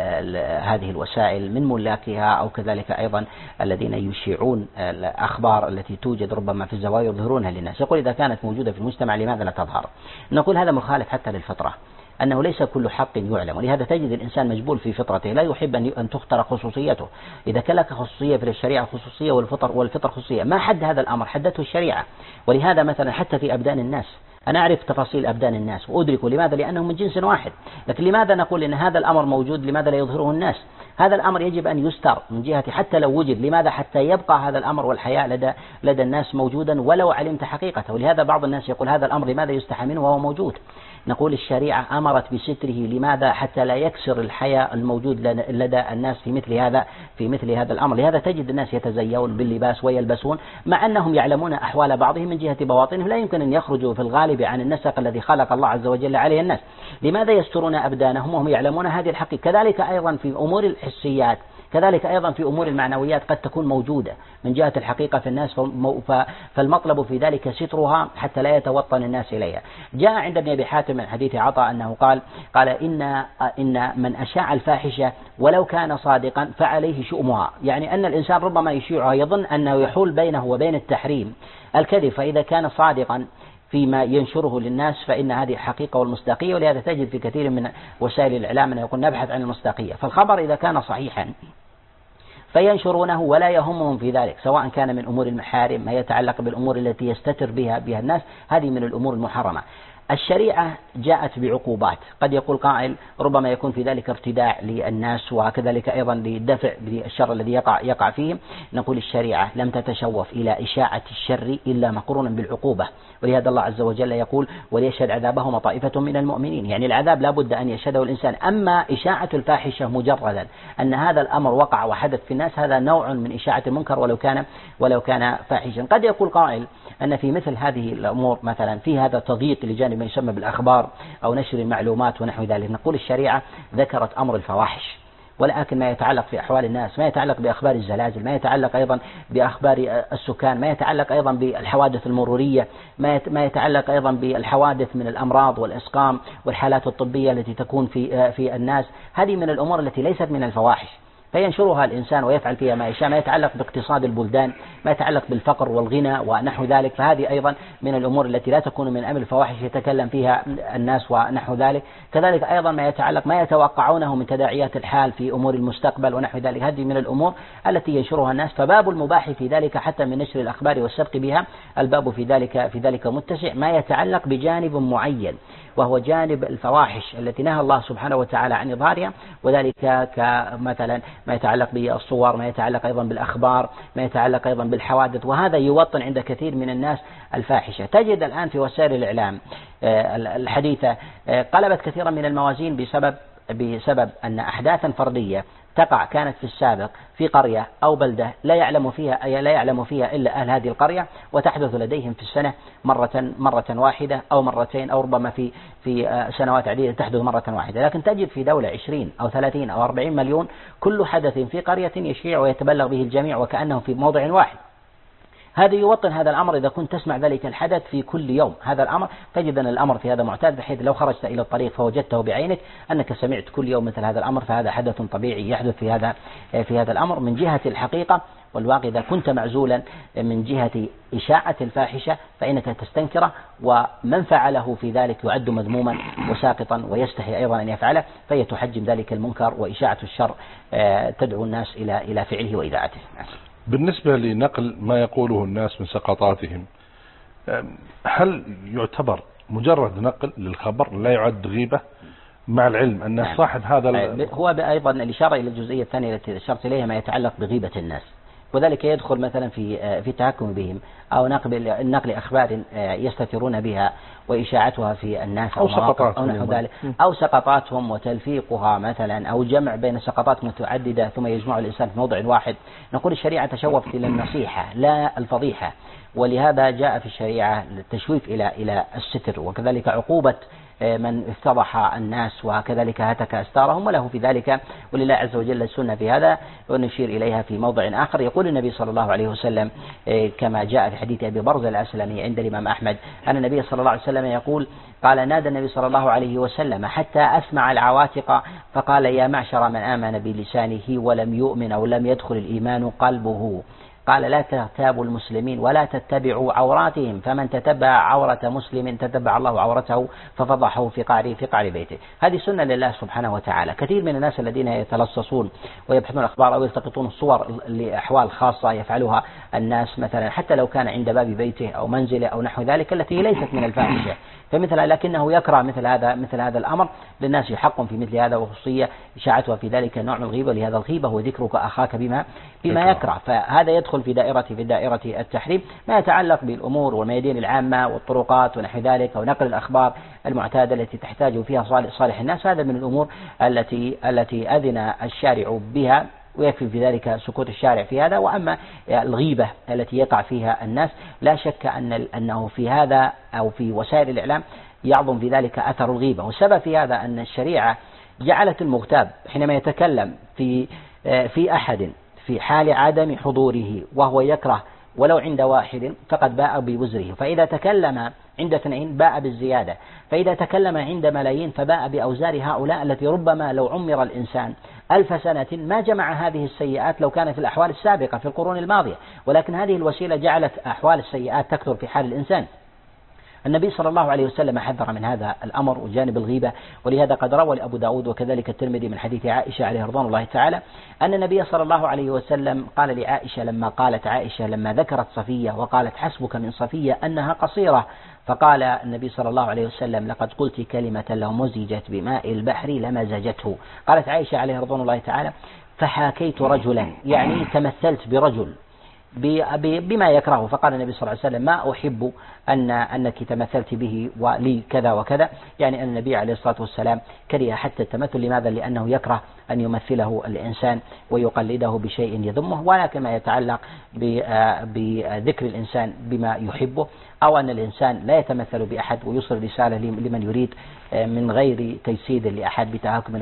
هذه الوسائل من ملاكها، أو كذلك أيضا الذين يشيعون الأخبار التي توجد ربما في الزوايا يظهرونها للناس. يقول إذا كانت موجودة في المجتمع لماذا لا تظهر؟ نقول هذا مخالف حتى للفطرة، أنه ليس كل حق يعلم، ولهذا تجد الإنسان مجبول في فطرته لا يحب أن تخترق خصوصيته. إذا كان لك خصوصية في الشريعة خصوصية والفطر خصوصية، ما حد هذا الأمر؟ حدته الشريعة. ولهذا مثلا حتى في أبدان الناس أنا أعرف تفاصيل أبدان الناس وأدرك، لماذا؟ لأنهم من جنس واحد. لكن لماذا نقول إن هذا الأمر موجود؟ لماذا لا يظهره الناس؟ هذا الأمر يجب أن يستر من جهة حتى لو وجد. لماذا؟ حتى يبقى هذا الأمر والحياء لدى الناس موجودا ولو علمت حقيقته. ولهذا بعض الناس يقول هذا الأمر لماذا يستحى منه وهو موجود؟ نقول الشريعة أمرت بستره، لماذا؟ حتى لا يكسر الحياء الموجود لدى الناس في مثل هذا الأمر. لهذا تجد الناس يتزيون باللباس ويلبسون مع أنهم يعلمون أحوال بعضهم من جهة بواطنهم، لا يمكن أن يخرجوا في الغالب الغالب عن النسق الذي خلق الله عز وجل عليه الناس. لماذا يسترون أبدانهم وهم يعلمون هذه الحقيقة؟ كذلك أيضا في أمور الحسيات، كذلك أيضا في أمور المعنويات قد تكون موجودة من جهة الحقيقة في الناس، فالمطلب في ذلك سترها حتى لا يتوطن الناس إليها. جاء عند ابن أبي حاتم من حديث عطاء أنه قال إن من أشاع الفاحشة ولو كان صادقا فعليه شؤمها، يعني أن الإنسان ربما يشيعها يظن أنه يحول بينه وبين التحريم الكذب، فإذا كان صادقا فيما ينشره للناس فإن هذه حقيقة والمصداقية. ولهذا تجد في كثير من وسائل الإعلام أنه يقول نبحث عن المصداقية، فالخبر إذا كان صحيحا فينشرونه ولا يهمهم في ذلك، سواء كان من أمور المحارم ما يتعلق بالأمور التي يستتر بها الناس، هذه من الأمور المحرمة. الشريعة جاءت بعقوبات، قد يقول قائل ربما يكون في ذلك ارتداع للناس وكذلك أيضا للدفع بالشر الذي يقع فيهم. نقول الشريعة لم تتشوف إلى إشاعة الشر إلا مقرونا بالعقوبة، ولهذا الله عز وجل يقول وليشهد عذابهم طائفة من المؤمنين، يعني العذاب لا بد أن يشهده الإنسان. أما إشاعة الفاحشة مجردا أن هذا الأمر وقع وحدث في الناس هذا نوع من إشاعة المنكر ولو كان فاحشا. قد يقول قائل أن في مثل هذه الأمور مثلا في هذا تضييق لجانب ما يسمى بالأخبار أو نشر المعلومات ونحو ذلك. نقول الشريعة ذكرت أمر الفواحش، ولكن ما يتعلق في أحوال الناس، ما يتعلق بأخبار الزلازل، ما يتعلق أيضا بأخبار السكان، ما يتعلق أيضا بالحوادث المرورية، ما يتعلق أيضا بالحوادث من الأمراض والإسقام والحالات الطبية التي تكون في الناس، هذه من الأمور التي ليست من الفواحش فينشرها الإنسان ويفعل فيها ما يشاء. ما يتعلق باقتصاد البلدان، ما يتعلق بالفقر والغنى ونحو ذلك، فهذه أيضا من الأمور التي لا تكون من أمر الفواحش يتكلم فيها الناس ونحو ذلك. كذلك أيضا ما يتعلق ما يتوقعونه من تداعيات الحال في أمور المستقبل ونحو ذلك، هذه من الأمور التي ينشرها الناس. فباب المباح في ذلك حتى من نشر الأخبار والسبق بها الباب في ذلك متسع. ما يتعلق بجانب معين وهو جانب الفواحش التي نهى الله سبحانه وتعالى عن إظهارها، وذلك كمثلا ما يتعلق بالصور، ما يتعلق أيضا بالأخبار، ما يتعلق أيضا بالحوادث، وهذا يوطن عند كثير من الناس الفاحشة. تجد الآن في وسائل الإعلام الحديثة قلبت كثيرا من الموازين بسبب أن أحداثا فردية تقع كانت في السابق في قرية أو بلدة لا يعلم فيها إلا أهل هذه القرية، وتحدث لديهم في السنة مرة واحدة أو مرتين أو ربما في سنوات عديدة تحدث مرة واحدة. لكن تجد في دولة 20 أو 30 أو 40 مليون كل حدث في قرية يشيع ويتبلغ به الجميع وكأنه في موضع واحد. هذا يوطن هذا الأمر. إذا كنت تسمع ذلك الحدث في كل يوم هذا الأمر، تجد أن الأمر في هذا معتاد، بحيث لو خرجت إلى الطريق فوجدته بعينك أنك سمعت كل يوم مثل هذا الأمر، فهذا حدث طبيعي يحدث في هذا الأمر. من جهة الحقيقة والواقع إذا كنت معزولا من جهة إشاعة الفاحشة فإنك تستنكره، ومن فعله في ذلك يعد مذموما وساقطا ويستحي أيضا أن يفعله، فهي تحجم ذلك المنكر، وإشاعة الشر تدعو الناس إلى فعله وإذاعته. بالنسبة لنقل ما يقوله الناس من سقطاتهم، هل يعتبر مجرد نقل للخبر لا يعد غيبة، مع العلم أن صاحب هذا هو أيضا الإشارة إلى الجزئية الثانية التي أشرت إليها ما يتعلق بغيبة الناس، وذلك يدخل مثلا في التحكم بهم أو نقل أخبار يستترون بها وإشاعتها في الناس أو سقطات أو نحو ذلك، أو سقطاتهم وتلفيقها مثلا، أو جمع بين سقطات متعددة ثم يجمع الإنسان في موضع واحد. نقول الشريعة تشوفت إلى النصيحة لا الفضيحة، ولهذا جاء في الشريعة التشويف إلى الستر، وكذلك عقوبة من افتضح الناس وكذلك هتك أستارهم، وله في ذلك ولله عز وجل السنة في هذا، ونشير إليها في موضع آخر. يقول النبي صلى الله عليه وسلم كما جاء في حديث أبي برزة الأسلمي عند الإمام أحمد أن النبي صلى الله عليه وسلم يقول قال نادى النبي صلى الله عليه وسلم حتى أسمع العواتق فقال يا معشر من آمن بلسانه ولم يؤمن أو لم يدخل الإيمان قلبه، قال لا تغتابوا المسلمين ولا تتبعوا عوراتهم، فمن تتبع عورة مسلم تتبع الله عورته ففضحه في قعر بيته. هذه سنة لله سبحانه وتعالى. كثير من الناس الذين يتلصصون ويبحثون الأخبار أو يلتقطون الصور لأحوال خاصة يفعلها الناس مثلا حتى لو كان عند باب بيته أو منزله أو نحو ذلك التي ليست من الفاحشة، لكنه يكره مثل هذا الأمر. للناس حق في مثل هذا وخصوصية إشاعتها في ذلك نوع من الغيبة، لهذا الغيبة هو ذكرك أخاك بما يكره، فهذا يدخل في دائرة التحريم. ما يتعلق بالأمور والميادين العامة والطرقات ونحو ذلك ونقل الأخبار المعتادة التي تحتاج فيها صالح الناس، هذا من الأمور التي أذن الشارع بها ويكفي في ذلك سكوت الشارع في هذا. وأما الغيبة التي يقع فيها الناس لا شك أنه في هذا أو في وسائل الإعلام يعظم في ذلك أثر الغيبة. والسبب في هذا أن الشريعة جعلت المغتاب حينما يتكلم في أحد في حال عدم حضوره وهو يكره ولو عند واحد فقد باء بوزره، فإذا تكلم عند 2 باء بالزيادة، فإذا تكلم عند ملايين فباء بأوزار هؤلاء التي ربما لو عمر الإنسان 1000 سنة ما جمع هذه السيئات لو كان في الأحوال السابقة في القرون الماضية، ولكن هذه الوسيلة جعلت أحوال السيئات تكثر في حال الإنسان. النبي صلى الله عليه وسلم حذر من هذا الأمر وجانب الغيبة، ولهذا قد روى أبو داود وكذلك الترمذي من حديث عائشة عليه رضوان الله تعالى أن النبي صلى الله عليه وسلم قال لعائشة لما قالت عائشة لما ذكرت صفية وقالت حسبك من صفية أنها قصيرة، فقال النبي صلى الله عليه وسلم لقد قلت كلمة لو مزجت بماء البحر لمزجته. قالت عائشة عليه رضوان الله تعالى فحاكيت رجلا، يعني تمثلت برجل بما يكرهه، فقال النبي صلى الله عليه وسلم ما أحب أنك تمثلت به ولي كذا وكذا، يعني أن النبي عليه الصلاة والسلام كره حتى التمثل. لماذا؟ لأنه يكره أن يمثله الإنسان ويقلده بشيء يذمه، ولكن ما يتعلق بذكر الإنسان بما يحبه، أو أن الإنسان لا يتمثل بأحد ويصل رسالة لمن يريد من غير تجسيد لأحد بتهكم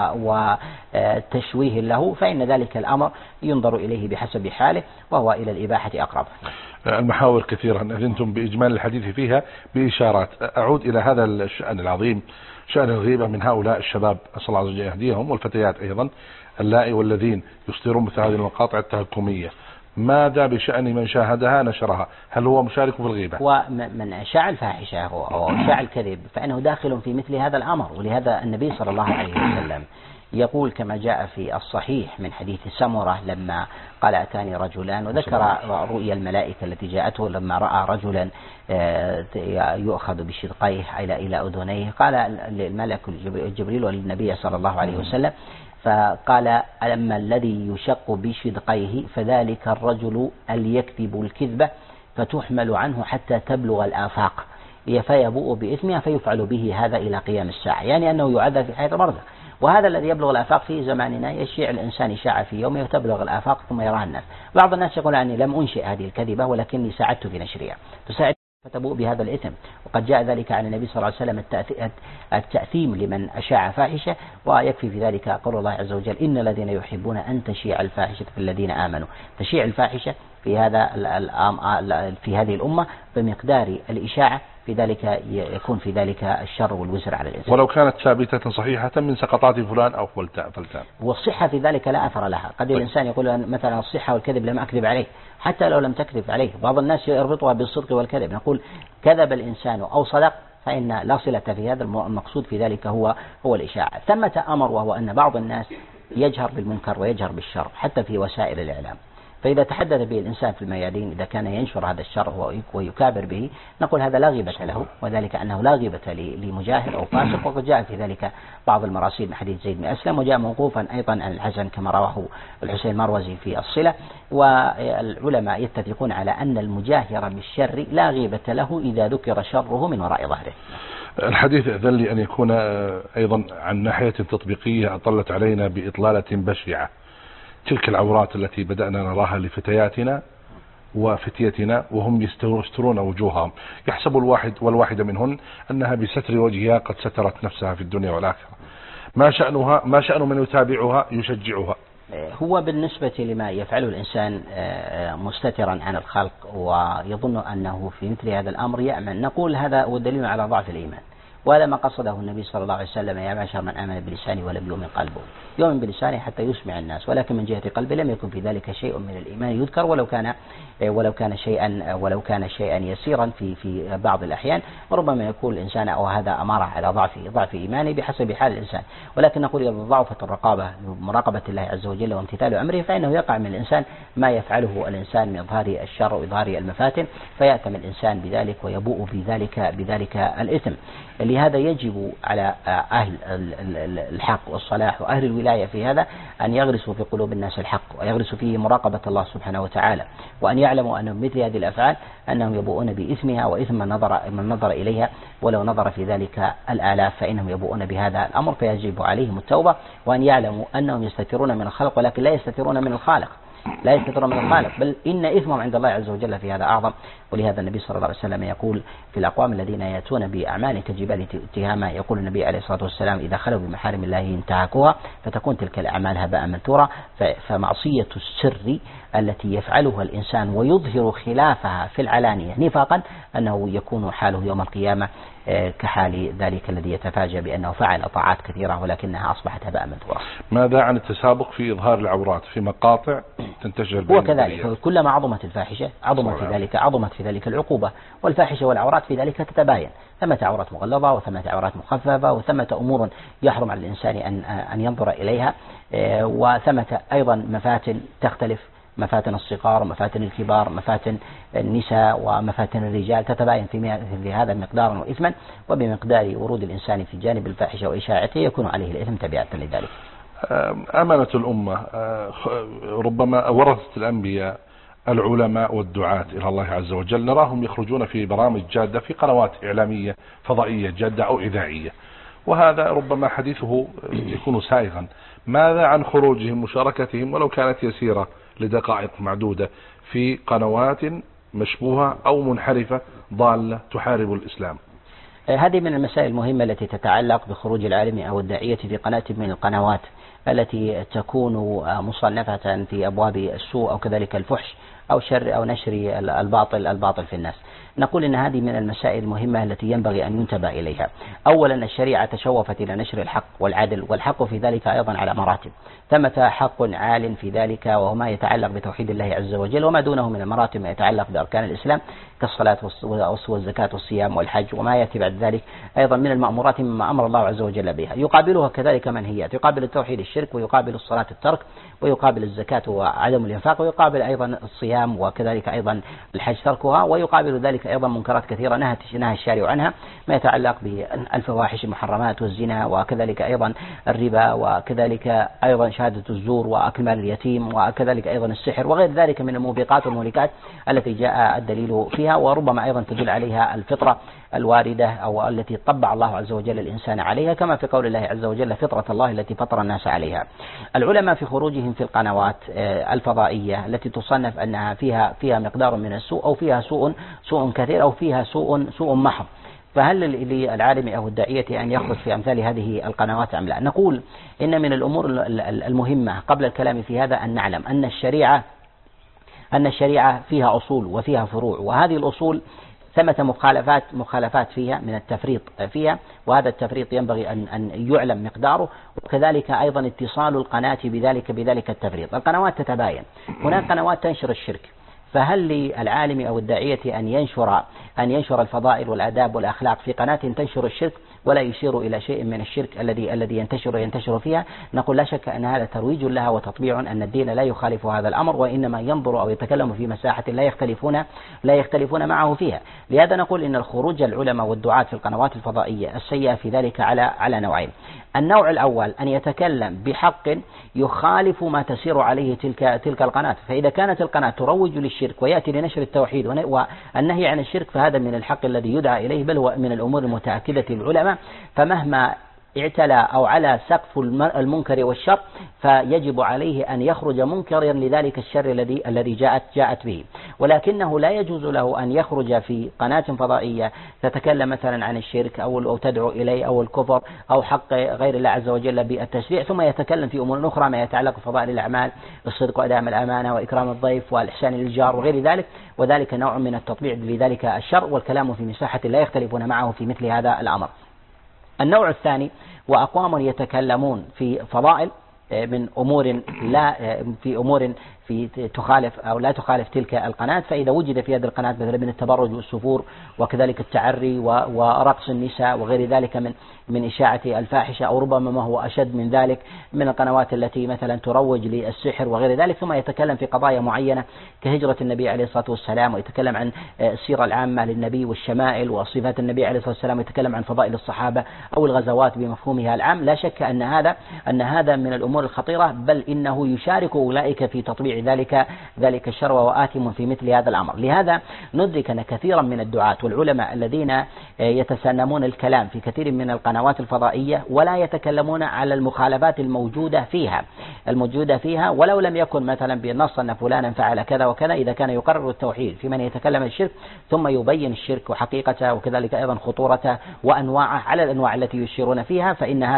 وتشويه له، فإن ذلك الأمر ينظر إليه بحسب حاله وهو إلى الإباحة أقرب. المحاور كثيرة أذنتم بإجمال الحديث فيها بإشارات. أعود إلى هذا الشأن العظيم، شأن الغيبة من هؤلاء الشباب، أسأل الله عز وجل يهديهم، والفتيات أيضا اللائي والذين يصدرون مثل هذه المقاطع التهكمية. ماذا بشأن من شاهدها نشرها؟ هل هو مشارك في الغيبة؟ ومن أشاع الفاحشة أو أشاع الكذب فإنه داخل في مثل هذا الأمر. ولهذا النبي صلى الله عليه وسلم يقول كما جاء في الصحيح من حديث سمرة لما قال أتاني رجلان، وذكر رؤيا الملائكة التي جاءته لما رأى رجلا يؤخذ بشدقيه إلى أذنيه، قال الملك جبريل للنبي صلى الله عليه وسلم فقال أما الذي يشق بشدقيه فذلك الرجل يكذب الكذبة فتحمل عنه حتى تبلغ الآفاق فيبوء بإثمها فيفعل به هذا إلى قيام الساعة، يعني أنه يعذب في حياة البرزخ. وهذا الذي يبلغ الآفاق في زماننا يشيع الإنسان إشاعة في يومه وتبلغ الآفاق ثم يراها الناس. بعض الناس يقول أني لم أنشئ هذه الكذبة ولكني ساعدت في نشرها، تساعد فتبوء بهذا الإثم. وقد جاء ذلك عن النبي صلى الله عليه وسلم التأثيم لمن أشاع فاحشة، ويكفي في ذلك قول الله عز وجل إن الذين يحبون أن تشيع الفاحشة في الذين آمنوا. تشيع الفاحشة في هذه الأمة بمقدار الإشاعة، في ذلك يكون في ذلك الشر والوزر على الإنسان. ولو كانت ثابتة صحيحة من سقطات فلان أو فلان. والصحة في ذلك لا أثر لها. قد الإنسان يقول مثلا الصحة والكذب لم أكذب عليه، حتى لو لم تكذب عليه. بعض الناس يربطها بالصدق والكذب، نقول كذب الإنسان أو صدق فإن لا صلة في هذا، المقصود في ذلك هو الإشاعة. ثمة أمر وهو أن بعض الناس يجهر بالمنكر ويجهر بالشر حتى في وسائل الإعلام، فإذا تحدث به الإنسان في الميادين إذا كان ينشر هذا الشر ويكابر به نقول هذا لا غيبة له، وذلك أنه لا غيبة لمجاهر أو فاسق. وقد جاء في ذلك بعض المراسيل من حديث زيد بن أسلم، وجاء موقوفا أيضا عن الحسن كما رواه الحسين المروزي في الصلة. والعلماء يتفقون على أن المجاهر بالشر لا غيبة له إذا ذكر شره من وراء ظهره. الحديث أذن لي أن يكون أيضا عن ناحية تطبيقية أطلت علينا بإطلالة بشعة تلك العورات التي بدأنا نراها لفتياتنا وفتيتنا وهم يسترون وجوههم، يحسب الواحد والواحدة منهن أنها بستر وجهها قد سترت نفسها في الدنيا والآخرة. ما شأن من يتابعها يشجعها؟ هو بالنسبة لما يفعله الإنسان مستترا عن الخلق ويظن أنه في مثل هذا الأمر يأمن، نقول هذا هو الدليل على ضعف الإيمان، وهذا ما قصده النبي صلى الله عليه وسلم يا معشر من آمن بلسانه ولم يؤمن قلبه. يؤمن بلسانه حتى يسمع الناس، ولكن من جهة قلبه لم يكن في ذلك شيء من الإيمان يذكر ولو كان شيئا يسيرا في بعض الأحيان. وربما يكون الإنسان أو هذا أمارة على ضعف إيمانه بحسب حال الإنسان، ولكن نقول إذا ضعفت الرقابة بمراقبة الله عز وجل وامتثال أمره فإنه يقع من الإنسان ما يفعله الإنسان من إظهار الشر وإظهار المفاتن، فيأتم الإنسان بذلك ويبوء بذلك الإثم. لهذا يجب على أهل الحق والصلاح وأهل الولاية في هذا أن يغرسوا في قلوب الناس الحق، ويغرسوا فيه مراقبة الله سبحانه وتعالى، وأن يعلموا أن مثل هذه الأفعال أنهم يبوؤون بإثمها وإثم من نظر إليها، ولو نظر في ذلك الآلاف فإنهم يبوؤون بهذا الأمر، فيجب عليهم التوبة، وأن يعلموا أنهم يستترون من الخلق ولكن لا يستترون من الخالق، لا يستترون من الخالق، بل إن إثمهم عند الله عز وجل في هذا أعظم. ولهذا النبي صلى الله عليه وسلم يقول في الأقوام الذين يأتون بأعمال كجبال تهامة، يقول النبي عليه الصلاة والسلام: إذا خلوا بمحارم الله انتهكوها فتكون تلك الأعمال هباء منثورا. فمعصية السر التي يفعلها الإنسان ويظهر خلافها في العلانية نفاقا أنه يكون حاله يوم القيامة كحال ذلك الذي يتفاجأ بأنه فعل طاعات كثيرة ولكنها أصبحت هباء منثورا. ماذا عن التسابق في إظهار العورات في مقاطع تنتشر هو كذلك، كلما عظمت الفاحشة عظمت في ذلك العقوبة، والفاحشة والعورات في ذلك تتباين، ثمة عورات مغلظة وثمة عورات مخففة، وثمة أمور يحرم على الإنسان أن ينظر إليها، وثمة أيضا مفاتن تختلف، مفاتن الصغار ومفاتن الكبار، مفاتن النساء ومفاتن الرجال، تتباين في هذا مقدارا وإثما، وبمقدار ورود الإنسان في جانب الفاحشة وإشاعته يكون عليه الإثم تبعا لذلك. أمانة الأمة ربما ورثت الأنبياء العلماء والدعاة إلى الله عز وجل، نراهم يخرجون في برامج جادة في قنوات إعلامية فضائية جادة أو إذاعية، وهذا ربما حديثه يكون سائغا. ماذا عن خروجهم مشاركتهم ولو كانت يسيرة لدقائق معدودة في قنوات مشبوهة أو منحرفة ضالة تحارب الإسلام؟ هذه من المسائل المهمة التي تتعلق بخروج العالم أو الداعية في قناة من القنوات التي تكون مصنفة في أبواب السوء أو كذلك الفحش أو شر أو نشر الباطل في الناس. نقول إن هذه من المسائل المهمة التي ينبغي أن ينتبه إليها. أولا الشريعة تشوفت إلى نشر الحق والعدل، والحق في ذلك أيضا على مراتب، ثمة حق عال في ذلك وهو ما يتعلق بتوحيد الله عز وجل، وما دونه من المراتب ما يتعلق بأركان الإسلام كالصلاة والزكاة والصيام والحج، وما يأتي بعد ذلك أيضا من المأمورات مما أمر الله عز وجل بها. يقابلها كذلك منهيات، يقابل التوحيد الشرك، ويقابل الصلاة الترك، ويقابل الزكاة وعدم الإنفاق، ويقابل أيضا الصيام وكذلك أيضا الحج تركها، ويقابل ذلك أيضا منكرات كثيرة نهى الشارع عنها ما يتعلق بالفواحش المحرمات والزنا، وكذلك أيضا الربا، وكذلك أيضا شهادة الزور وأكل مال اليتيم، وكذلك أيضا السحر وغير ذلك من الموبقات والمهلكات التي جاء الدليل فيها، وربما أيضا تدل عليها الفطرة الواردة أو التي طبع الله عز وجل الإنسان عليها، كما في قول الله عز وجل: فطرة الله التي فطر الناس عليها. العلماء في خروجهم في القنوات الفضائية التي تصنف أنها فيها مقدار من السوء أو فيها سوء كثير أو فيها سوء محض، فهل للعالم أو الداعية أن يخرج في أمثال هذه القنوات أم لا؟ نقول إن من الأمور المهمة قبل الكلام في هذا أن نعلم أن الشريعة فيها أصول وفيها فروع، وهذه الأصول ثمة مخالفات فيها من التفريط فيها، وهذا التفريط ينبغي أن يعلم مقداره، وكذلك أيضا اتصال القناة بذلك التفريط. القنوات تتباين، هناك قنوات تنشر الشرك، فهل للعالم أو الداعية أن ينشر الفضائل والآداب والأخلاق في قناة تنشر الشرك ولا يشير إلى شيء من الشرك الذي ينتشر فيها؟ نقول لا شك أن هذا ترويج لها وتطبيع، أن الدين لا يخالف هذا الأمر، وإنما ينظر أو يتكلم في مساحة لا يختلفون معه فيها. لهذا نقول إن الخروج العلماء والدعاة في القنوات الفضائية السيئة في ذلك على نوعين. النوع الأول أن يتكلم بحق يخالف ما تسير عليه تلك القناة، فإذا كانت القناة تروج للشرك ويأتي لنشر التوحيد والنهي عن الشرك فهذا من الحق الذي يدعى إليه، بل هو من الأمور المتأكدة للعلماء، فمهما اعتلى أو على سقف المنكر والشر فيجب عليه أن يخرج منكرا لذلك الشر الذي جاءت به، ولكنه لا يجوز له أن يخرج في قناة فضائية تتكلم مثلا عن الشرك أو تدعو إليه أو الكفر أو حق غير الله عز وجل بالتشريع، ثم يتكلم في أمور أخرى ما يتعلق بفضائل الأعمال، الصدق وأداء الأمانة وإكرام الضيف والإحسان للجار وغير ذلك، وذلك نوع من التطبيع لذلك الشر، والكلام في مساحة لا يختلفون معه في مثل هذا الأمر. النوع الثاني وأقوام يتكلمون في فضائل من أمور تخالف أو لا تخالف تلك القناة. فإذا وجد في هذه القناة مثلا من التبرج والسفور وكذلك التعري ورقص النساء وغير ذلك من إشاعة الفاحشة، أو ربما ما هو أشد من ذلك من القنوات التي مثلا تروج للسحر وغير ذلك، ثم يتكلم في قضايا معينة كهجرة النبي عليه الصلاة والسلام، ويتكلم عن السيرة العامة للنبي والشمائل وصفات النبي عليه الصلاة والسلام، ويتكلم عن فضائل الصحابة أو الغزوات بمفهومها العام، لا شك أن هذا من الأمور الخطيرة، بل إنه يشارك أولئك في تطبيع ذلك الشر وآثم في مثل هذا الأمر. لهذا ندرك أن كثيرا من الدعاة والعلماء الذين يتسنمون الكلام في كثير من القنوات الفضائية ولا يتكلمون على المخالفات الموجودة فيها، ولو لم يكن مثلا بنص أن فلانا فعل كذا وكذا، إذا كان يقرر التوحيد في من يتكلم الشرك ثم يبين الشرك وحقيقته وكذلك أيضا خطورته وأنواعه على الأنواع التي يشيرون فيها،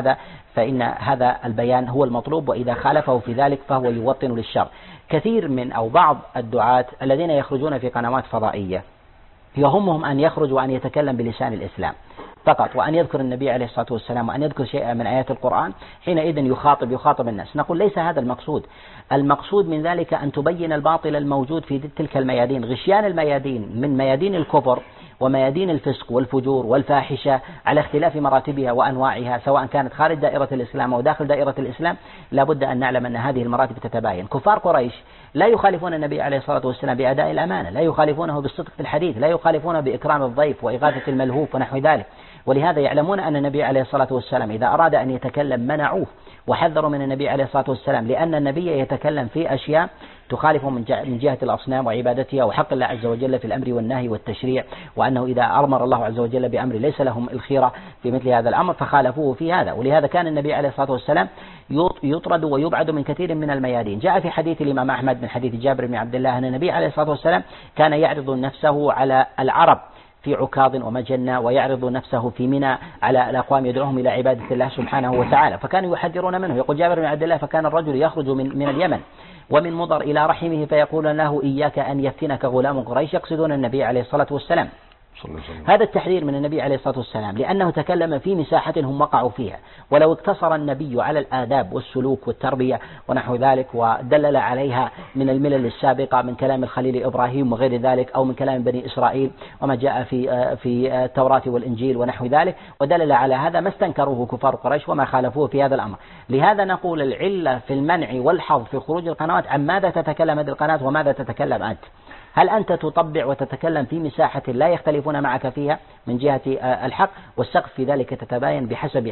فإن هذا البيان هو المطلوب، وإذا خالفه في ذلك فهو يوطن للشر. كثير من أو بعض الدعاة الذين يخرجون في قنوات فضائية يهمهم أن يخرج وأن يتكلم بلسان الإسلام فقط، وأن يذكر النبي عليه الصلاة والسلام وأن يذكر شيئا من آيات القرآن، حينئذ يخاطب الناس. نقول ليس هذا المقصود. المقصود من ذلك أن تبين الباطل الموجود في تلك الميادين، غشيان الميادين من ميادين الكفر وميادين الفسق والفجور والفاحشة على اختلاف مراتبها وأنواعها، سواء كانت خارج دائرة الإسلام أو داخل دائرة الإسلام. لا بد أن نعلم أن هذه المراتب تتباين. كفار قريش لا يخالفون النبي عليه الصلاة والسلام بأداء الأمانة، لا يخالفونه بالصدق في الحديث، لا يخالفونه بإكرام الضيف وإغاثة الملهوف ونحو ذلك. ولهذا يعلمون أن النبي عليه الصلاة والسلام إذا أراد أن يتكلم منعوه وحذروا من النبي عليه الصلاة والسلام، لأن النبي يتكلم في أشياء تخالف من جهة الأصنام وعبادتها وحق الله عز وجل في الأمر والنهي والتشريع، وأنه إذا أمر الله عز وجل بأمر ليس لهم الخيرة في مثل هذا الأمر فخالفوه في هذا. ولهذا كان النبي عليه الصلاة والسلام يطرد ويبعد من كثير من الميادين. جاء في حديث الإمام أحمد من حديث جابر بن عبد الله أن النبي عليه الصلاة والسلام كان يعرض نفسه على العرب في عكاظ ومجنة، ويعرض نفسه في منى على الأقوام يدعوهم إلى عبادة الله سبحانه وتعالى، فكانوا يحذرون منه. يقول جابر بن عبد الله: فكان الرجل يخرج من اليمن ومن مضر إلى رحمه فيقول له: إياك أن يفتنك غلام قريش، يقصدون النبي عليه الصلاة والسلام. هذا التحذير من النبي عليه الصلاة والسلام لأنه تكلم في مساحة هم وقعوا فيها، ولو اقتصر النبي على الآداب والسلوك والتربية ونحو ذلك ودلل عليها من الملل السابقة من كلام الخليل إبراهيم وغير ذلك، أو من كلام بني إسرائيل وما جاء في التوراة والإنجيل ونحو ذلك، ودلل على هذا ما استنكروه كفار قريش وما خالفوه في هذا الأمر. لهذا نقول العلة في المنع والحظ في خروج القنوات عن ماذا تتكلم هذه القناة وماذا تتكلم أنت. هل أنت تطبع وتتكلم في مساحة لا يختلفون معك فيها من جهة الحق، والسقف في ذلك تتباين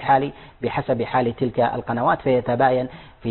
بحسب حال تلك القنوات، فيتباين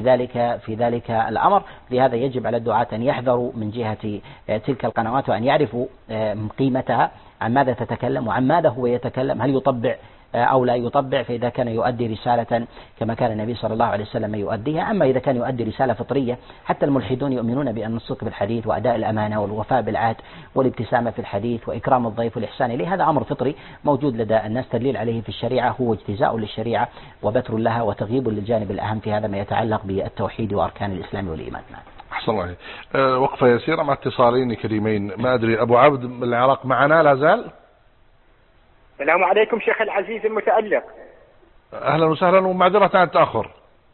في ذلك الأمر. لهذا يجب على الدعاة أن يحذروا من جهة تلك القنوات وأن يعرفوا قيمتها، عن ماذا تتكلم وعن ماذا هو يتكلم، هل يطبع أو لا يطبع. فإذا كان يؤدي رسالة كما كان النبي صلى الله عليه وسلم يؤديها، أما إذا كان يؤدي رسالة فطرية، حتى الملحدون يؤمنون بأن الصدق في الحديث وأداء الأمانة والوفاء بالعهد والابتسامة في الحديث وإكرام الضيف والإحسان إليه هذا أمر فطري موجود لدى الناس، تدليل عليه في الشريعة هو اجتزاء للشريعة وبتر لها وتغييب للجانب الأهم في هذا ما يتعلق بالتوحيد وأركان الإسلام والإيمان. أحسن الله. وقفة يسيرة مع اتصالين كريمين. ما أدري أبو عبد من العراق معنا لا زال؟ السلام عليكم شيخ العزيز المتألق. أهلا وسهلا ومعذرة عن التأخر.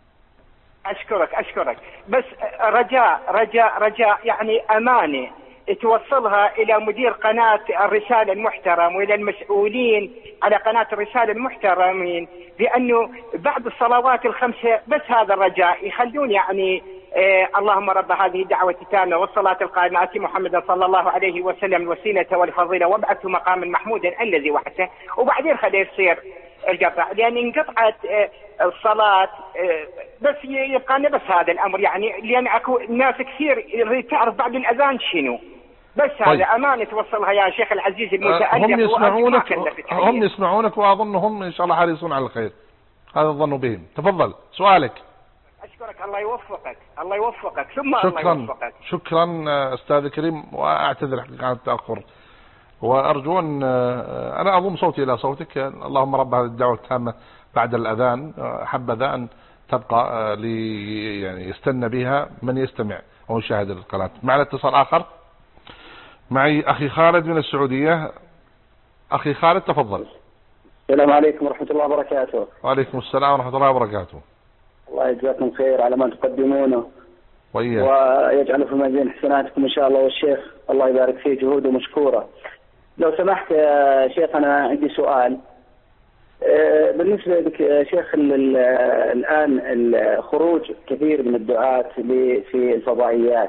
أشكرك بس رجاء يعني أمانة توصلها إلى مدير قناة الرسالة المحترم وإلى المسؤولين على قناة الرسالة المحترمين، لأنه بعد الصلوات الخمسة بس هذا الرجاء يخلون يعني اللهم رب هذه الدعوة التامة والصلاة القائمة آتِ محمدا صلى الله عليه وسلم الوسيلة والفضيلة وابعثه مقاما محمودا الذي وحده، وبعدين خليه يصير القطع، لأن انقطعت الصلاة بس يبقى بس هذا الأمر يعني، لأن أكو ناس كثير تعرف بعد الأذان شنو. بس هذا أمانة توصلها يا شيخ العزيز المتألق. هم يسمعونك وأظنهم إن شاء الله حريصون على الخير، هذا الظن بهم. تفضل سؤالك. أشكرك، الله يوفقك ثم شكرا. الله يوفقك. شكرا أستاذ كريم، وأعتذر حقيقة عن التأخر، وأرجو أن أنا أضم صوتي إلى صوتك. اللهم رب هذه الدعوة التامة بعد الأذان حبذا أن تبقى يعني يستنى بها من يستمع أو يشاهد القناة. معنا اتصال آخر، معي أخي خالد من السعودية. أخي خالد تفضل. السلام عليكم ورحمة الله وبركاته. وعليكم السلام ورحمة الله وبركاته. الله يجزاكم خير على ما تقدمونه، ويجعل في ميزان حسناتكم إن شاء الله، والشيخ الله يبارك فيه جهوده مشكورة. لو سمحت يا شيخ أنا عندي سؤال. بالنسبة لك شيخ، الآن الخروج كثير من الدعاة في الفضائيات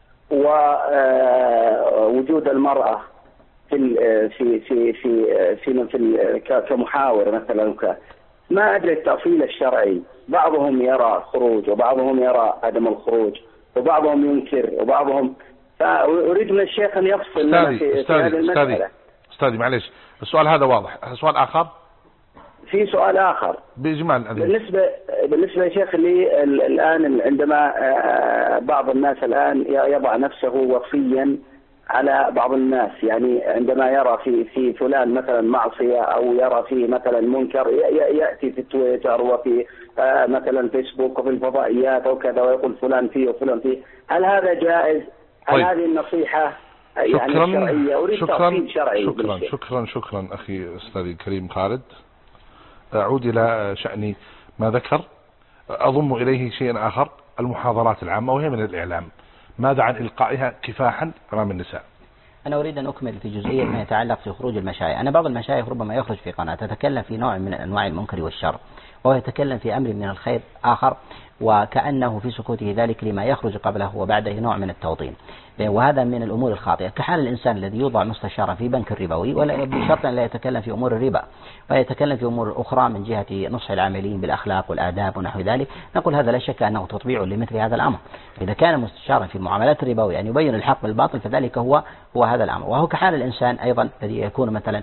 ووجود المرأة في كمحاور مثلا، ما أدري التأصيل الشرعي، بعضهم يرى خروج وبعضهم يرى عدم الخروج وبعضهم ينكر وبعضهم، فأريد من الشيخ أن يفصل في هذه المسألة. أستاذي معلش، السؤال هذا واضح. سؤال آخر؟ في سؤال آخر بإجمال بالنسبة يا شيخ لي الآن، عندما بعض الناس الآن يضع نفسه وصيا على بعض الناس، يعني عندما يرى في فلان مثلا معصية أو يرى فيه مثلا منكر، يأتي في تويتر وفي مثلا فيسبوك وفي الفضائيات أو كذا ويقول فلان فيه وفلان فيه. هل هذا جائز؟ هل هذه النصيحة يعني شرعية؟ أريد تفصيل شرعي. شكرا أخي أستاذي الكريم خالد. أعود إلى شأن ما ذكر، أضم إليه شيئا آخر، المحاضرات العامة وهي من الإعلام، ماذا عن إلقائها كفاحا أمام النساء؟ أنا أريد أن أكمل في جزئية ما يتعلق في خروج المشايخ. أنا بعض المشايخ ربما يخرج في قناة تتكلم في نوع من أنواع المنكر والشر، وهو يتكلم في أمر من الخير آخر، وكأنه في سكوته ذلك لما يخرج قبله وبعده نوع من التوطين، وهذا من الأمور الخاطئة، كحال الإنسان الذي يوضع مستشارا في بنك الربوي ولا بشرط أن لا يتكلم في أمور الربا، ويتكلم في أمور أخرى من جهة نصح العاملين بالأخلاق والآداب ونحو ذلك. نقول هذا لا شك أنه تطبيع لمثل هذا الأمر. إذا كان مستشارا في المعاملات الربوية أن يبين الحق بالباطل فذلك هو هذا الأمر. وهو كحال الإنسان أيضا الذي يكون مثلا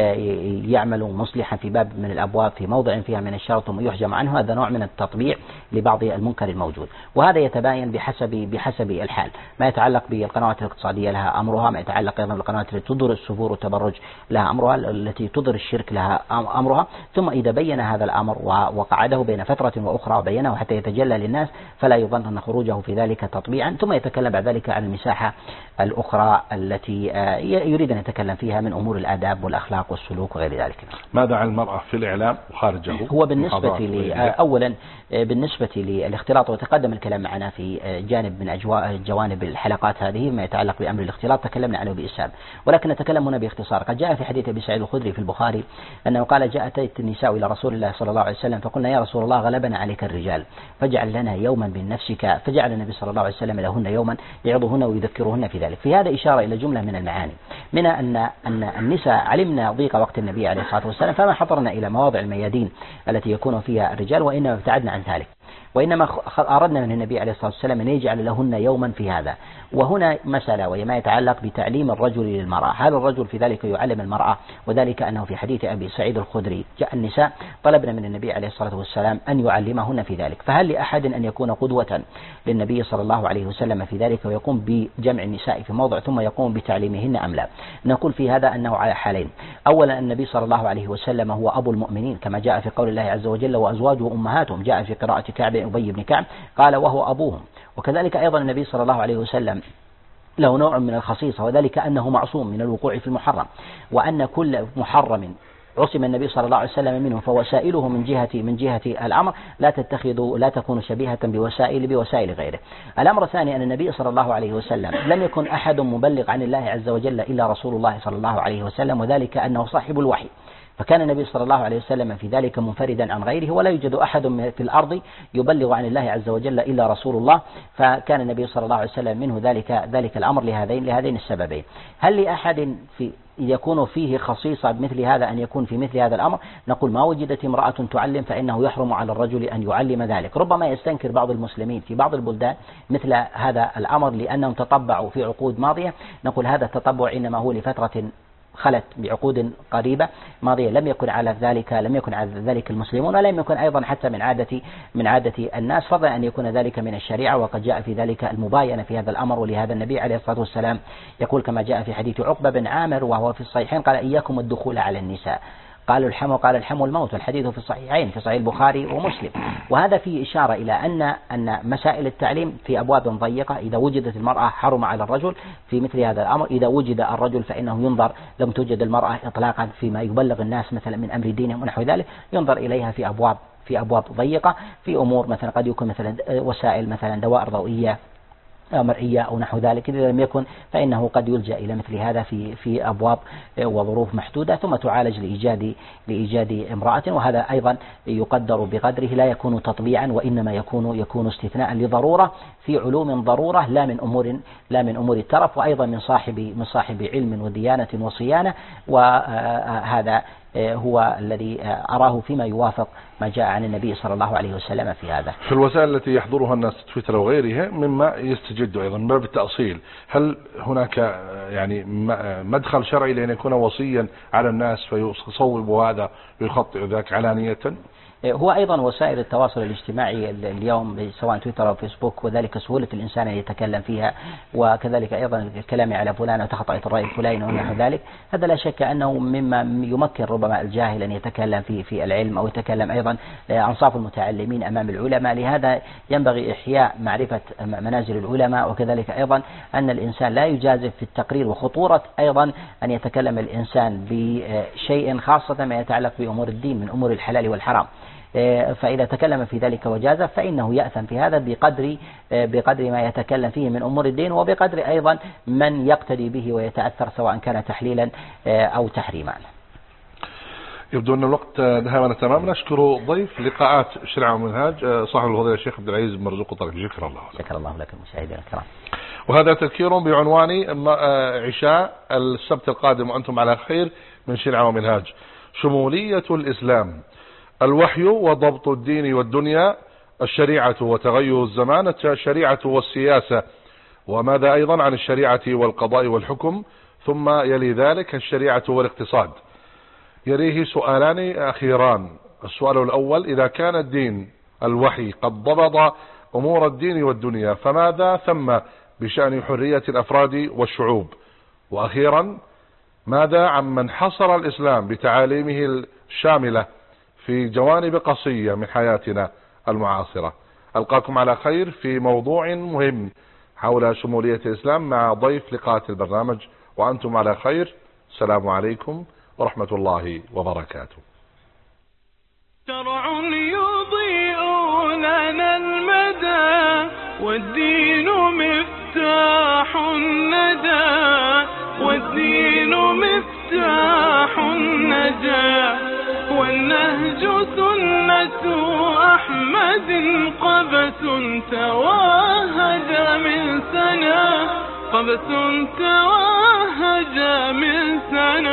يعمل مصلحا في باب من الأبواب في موضع فيها من الشر ثم يحجم عنه، هذا نوع من التطبيع لبعض المنكر الموجود، وهذا يتباين بحسب الحال. ما يتعلق بالقنوات الاقتصادية لها أمرها، ما يتعلق أيضا بالقنوات التي تضر السفور والتبرج لها أمرها، التي تضر الشرك لها أمرها. ثم إذا بين هذا الأمر وقعده بين فترة وأخرى وبينه حتى يتجلى للناس فلا يظن أن خروجه في ذلك تطبيعا، ثم يتكلم بعد ذلك عن المساحة الأخرى التي يريد أن يتكلم فيها من أمور الآداب والأخلاق والسلوك وغير ذلك. ماذا عن المرأة في الإعلام وخارجه؟ هو بالنسبة لي أولا بالنسبة للاختلاط، وتقدم الكلام معنا في جانب من جوانب الحلقات هذه ما يتعلق بأمر الاختلاط تكلمنا عنه بإسهاب، ولكن نتكلم هنا باختصار. قد جاء في حديث أبي سعيد الخدري في البخاري أنه قال: جاءت النساء إلى رسول الله صلى الله عليه وسلم فقلنا: يا رسول الله غلبنا عليك الرجال فاجعل لنا يوما من نفسك، فجعل النبي صلى الله عليه وسلم لهن يوما يعظهن ويذكرهن في ذلك. في هذا إشارة إلى جملة من المعاني، منها أن النساء علمنا ضيق وقت النبي عليه الصلاة والسلام فما حضرنا إلى مواضع الميادين التي يكون فيها الرجال، وإنما ابتعدنا عن ذلك، وإنما أردنا من النبي عليه الصلاة والسلام أن يجعل لهن يوما في هذا. وهنا مسألة وهي ما يتعلق بتعليم الرجل للمرأة، هل الرجل في ذلك يعلم المرأة؟ وذلك أنه في حديث أبي سعيد الخدري جاء النساء طلبنا من النبي عليه الصلاة والسلام أن يعلمهن في ذلك، فهل لأحد أن يكون قدوة للنبي صلى الله عليه وسلم في ذلك ويقوم بجمع النساء في موضع ثم يقوم بتعليمهن أم لا؟ نقول في هذا أنه على حالين. أولا النبي صلى الله عليه وسلم هو أبو المؤمنين كما جاء في قول الله عز وجل: وأزواجه أمهاتهم، جاء في قراءة كعب أبي بن كعب قال: وهو أبوهم. وكذلك أيضا النبي صلى الله عليه وسلم له نوع من الخصيصة، وذلك أنه معصوم من الوقوع في المحرم، وأن كل محرم عصم النبي صلى الله عليه وسلم منه فوسائله من جهة الأمر لا تكون شبيهة بوسائل غيره. الأمر الثاني أن النبي صلى الله عليه وسلم لم يكن أحد مبلغ عن الله عز وجل إلا رسول الله صلى الله عليه وسلم، وذلك أنه صاحب الوحي، فكان النبي صلى الله عليه وسلم في ذلك منفردا عن غيره، ولا يوجد أحد في الأرض يبلغ عن الله عز وجل إلا رسول الله، فكان النبي صلى الله عليه وسلم منه ذلك الأمر لهذين السببين. هل لأحد يكون فيه خصيصة بمثل هذا أن يكون في مثل هذا الأمر؟ نقول ما وجدت امرأة تعلم فإنه يحرم على الرجل أن يعلم ذلك. ربما يستنكر بعض المسلمين في بعض البلدان مثل هذا الأمر لأنهم تطبعوا في عقود ماضية، نقول هذا التطبع إنما هو لفترة خلت بعقود قريبة ماضية، لم يكن على ذلك المسلمون، ولم يكن أيضا حتى من عادة الناس، فضلا أن يكون ذلك من الشريعة. وقد جاء في ذلك المباينة في هذا الأمر، ولهذا النبي عليه الصلاة والسلام يقول كما جاء في حديث عقبة بن عامر وهو في الصحيحين قال: إياكم الدخول على النساء، قالوا الحم، قال الحم الموت، والحديث في الصحيحين في صحيح البخاري ومسلم. وهذا فيه إشارة إلى أن مسائل التعليم في أبواب ضيقة، إذا وجدت المرأة حرم على الرجل في مثل هذا الأمر، إذا وجد الرجل فإنه ينظر، لم توجد المرأة إطلاقا فيما يبلغ الناس مثلا من أمر دينهم ونحو ذلك، ينظر إليها في أبواب ضيقة، في أمور مثلا قد يكون مثلا وسائل مثلا دوائر ضوئية مرئية أو نحو ذلك. إذا لم يكن فإنه قد يلجأ إلى مثل هذا في أبواب وظروف محدودة، ثم تعالج لإيجاد امرأة. وهذا أيضا يقدر بقدره، لا يكون تطبيعا وإنما يكون استثناء لضرورة في علوم ضرورة، لا من أمور الترف، وأيضا من صاحب علم وديانة وصيانة. وهذا هو الذي أراه فيما يوافق ما جاء عن النبي صلى الله عليه وسلم في هذا. في الوسائل التي يحضرها الناس تويتر وغيرها مما يستجد أيضا من باب التأصيل، هل هناك يعني مدخل شرعي لأن يكون وصيا على الناس فيصوب هذا ويخطئ ذاك علانية؟ هو أيضا وسائل التواصل الاجتماعي اليوم سواء تويتر أو فيسبوك، وذلك سهولة الإنسان أن يتكلم فيها، وكذلك أيضا الكلام على فلان وتخطئت الرأي الفلاني ونحو ذلك. هذا لا شك أنه مما يمكن ربما الجاهل أن يتكلم في العلم أو يتكلم أيضا عن صاف المتعلمين أمام العلماء. لهذا ينبغي إحياء معرفة منازل العلماء، وكذلك أيضا أن الإنسان لا يجازف في التقرير، وخطورة أيضا أن يتكلم الإنسان بشيء خاصة ما يتعلق بأمور الدين من أمور الحلال والحرام. فإذا تكلم في ذلك وجازف فإنه يأثم في هذا بقدر ما يتكلم فيه من أمور الدين، وبقدر أيضا من يقتدي به ويتأثر سواء كان تحليلا أو تحريما. يبدو أن الوقت ذهبنا تماما. نشكر ضيف لقاءات شرع ومنهاج صاحب الفضيلة الشيخ عبد العزيز مرزوق الطريق. شكرا الله. شكر الله لكم مشاهدينا الكرام. وهذا تذكير بعنوان عشاء السبت القادم وأنتم على خير من شرع ومنهاج: شمولية الإسلام، الوحي وضبط الدين والدنيا، الشريعة وتغير الزمان، الشريعة والسياسة، وماذا أيضا عن الشريعة والقضاء والحكم، ثم يلي ذلك الشريعة والاقتصاد. يليه سؤالان أخيران. السؤال الأول: إذا كان الدين الوحي قد ضبط أمور الدين والدنيا، فماذا ثم بشأن حرية الأفراد والشعوب؟ وأخيرا: ماذا عن من حصر الإسلام بتعاليمه الشاملة في جوانب قصية من حياتنا المعاصرة؟ ألقاكم على خير في موضوع مهم حول شمولية الإسلام مع ضيف لقاءات البرنامج، وأنتم على خير. السلام عليكم ورحمة الله وبركاته. شرع يضيء لنا المدى، والدين مفتاح الندى، والدين مفتاح النجاة، والنهج سنة أحمد قبس توهج من سنة، قبس توهج من سنة.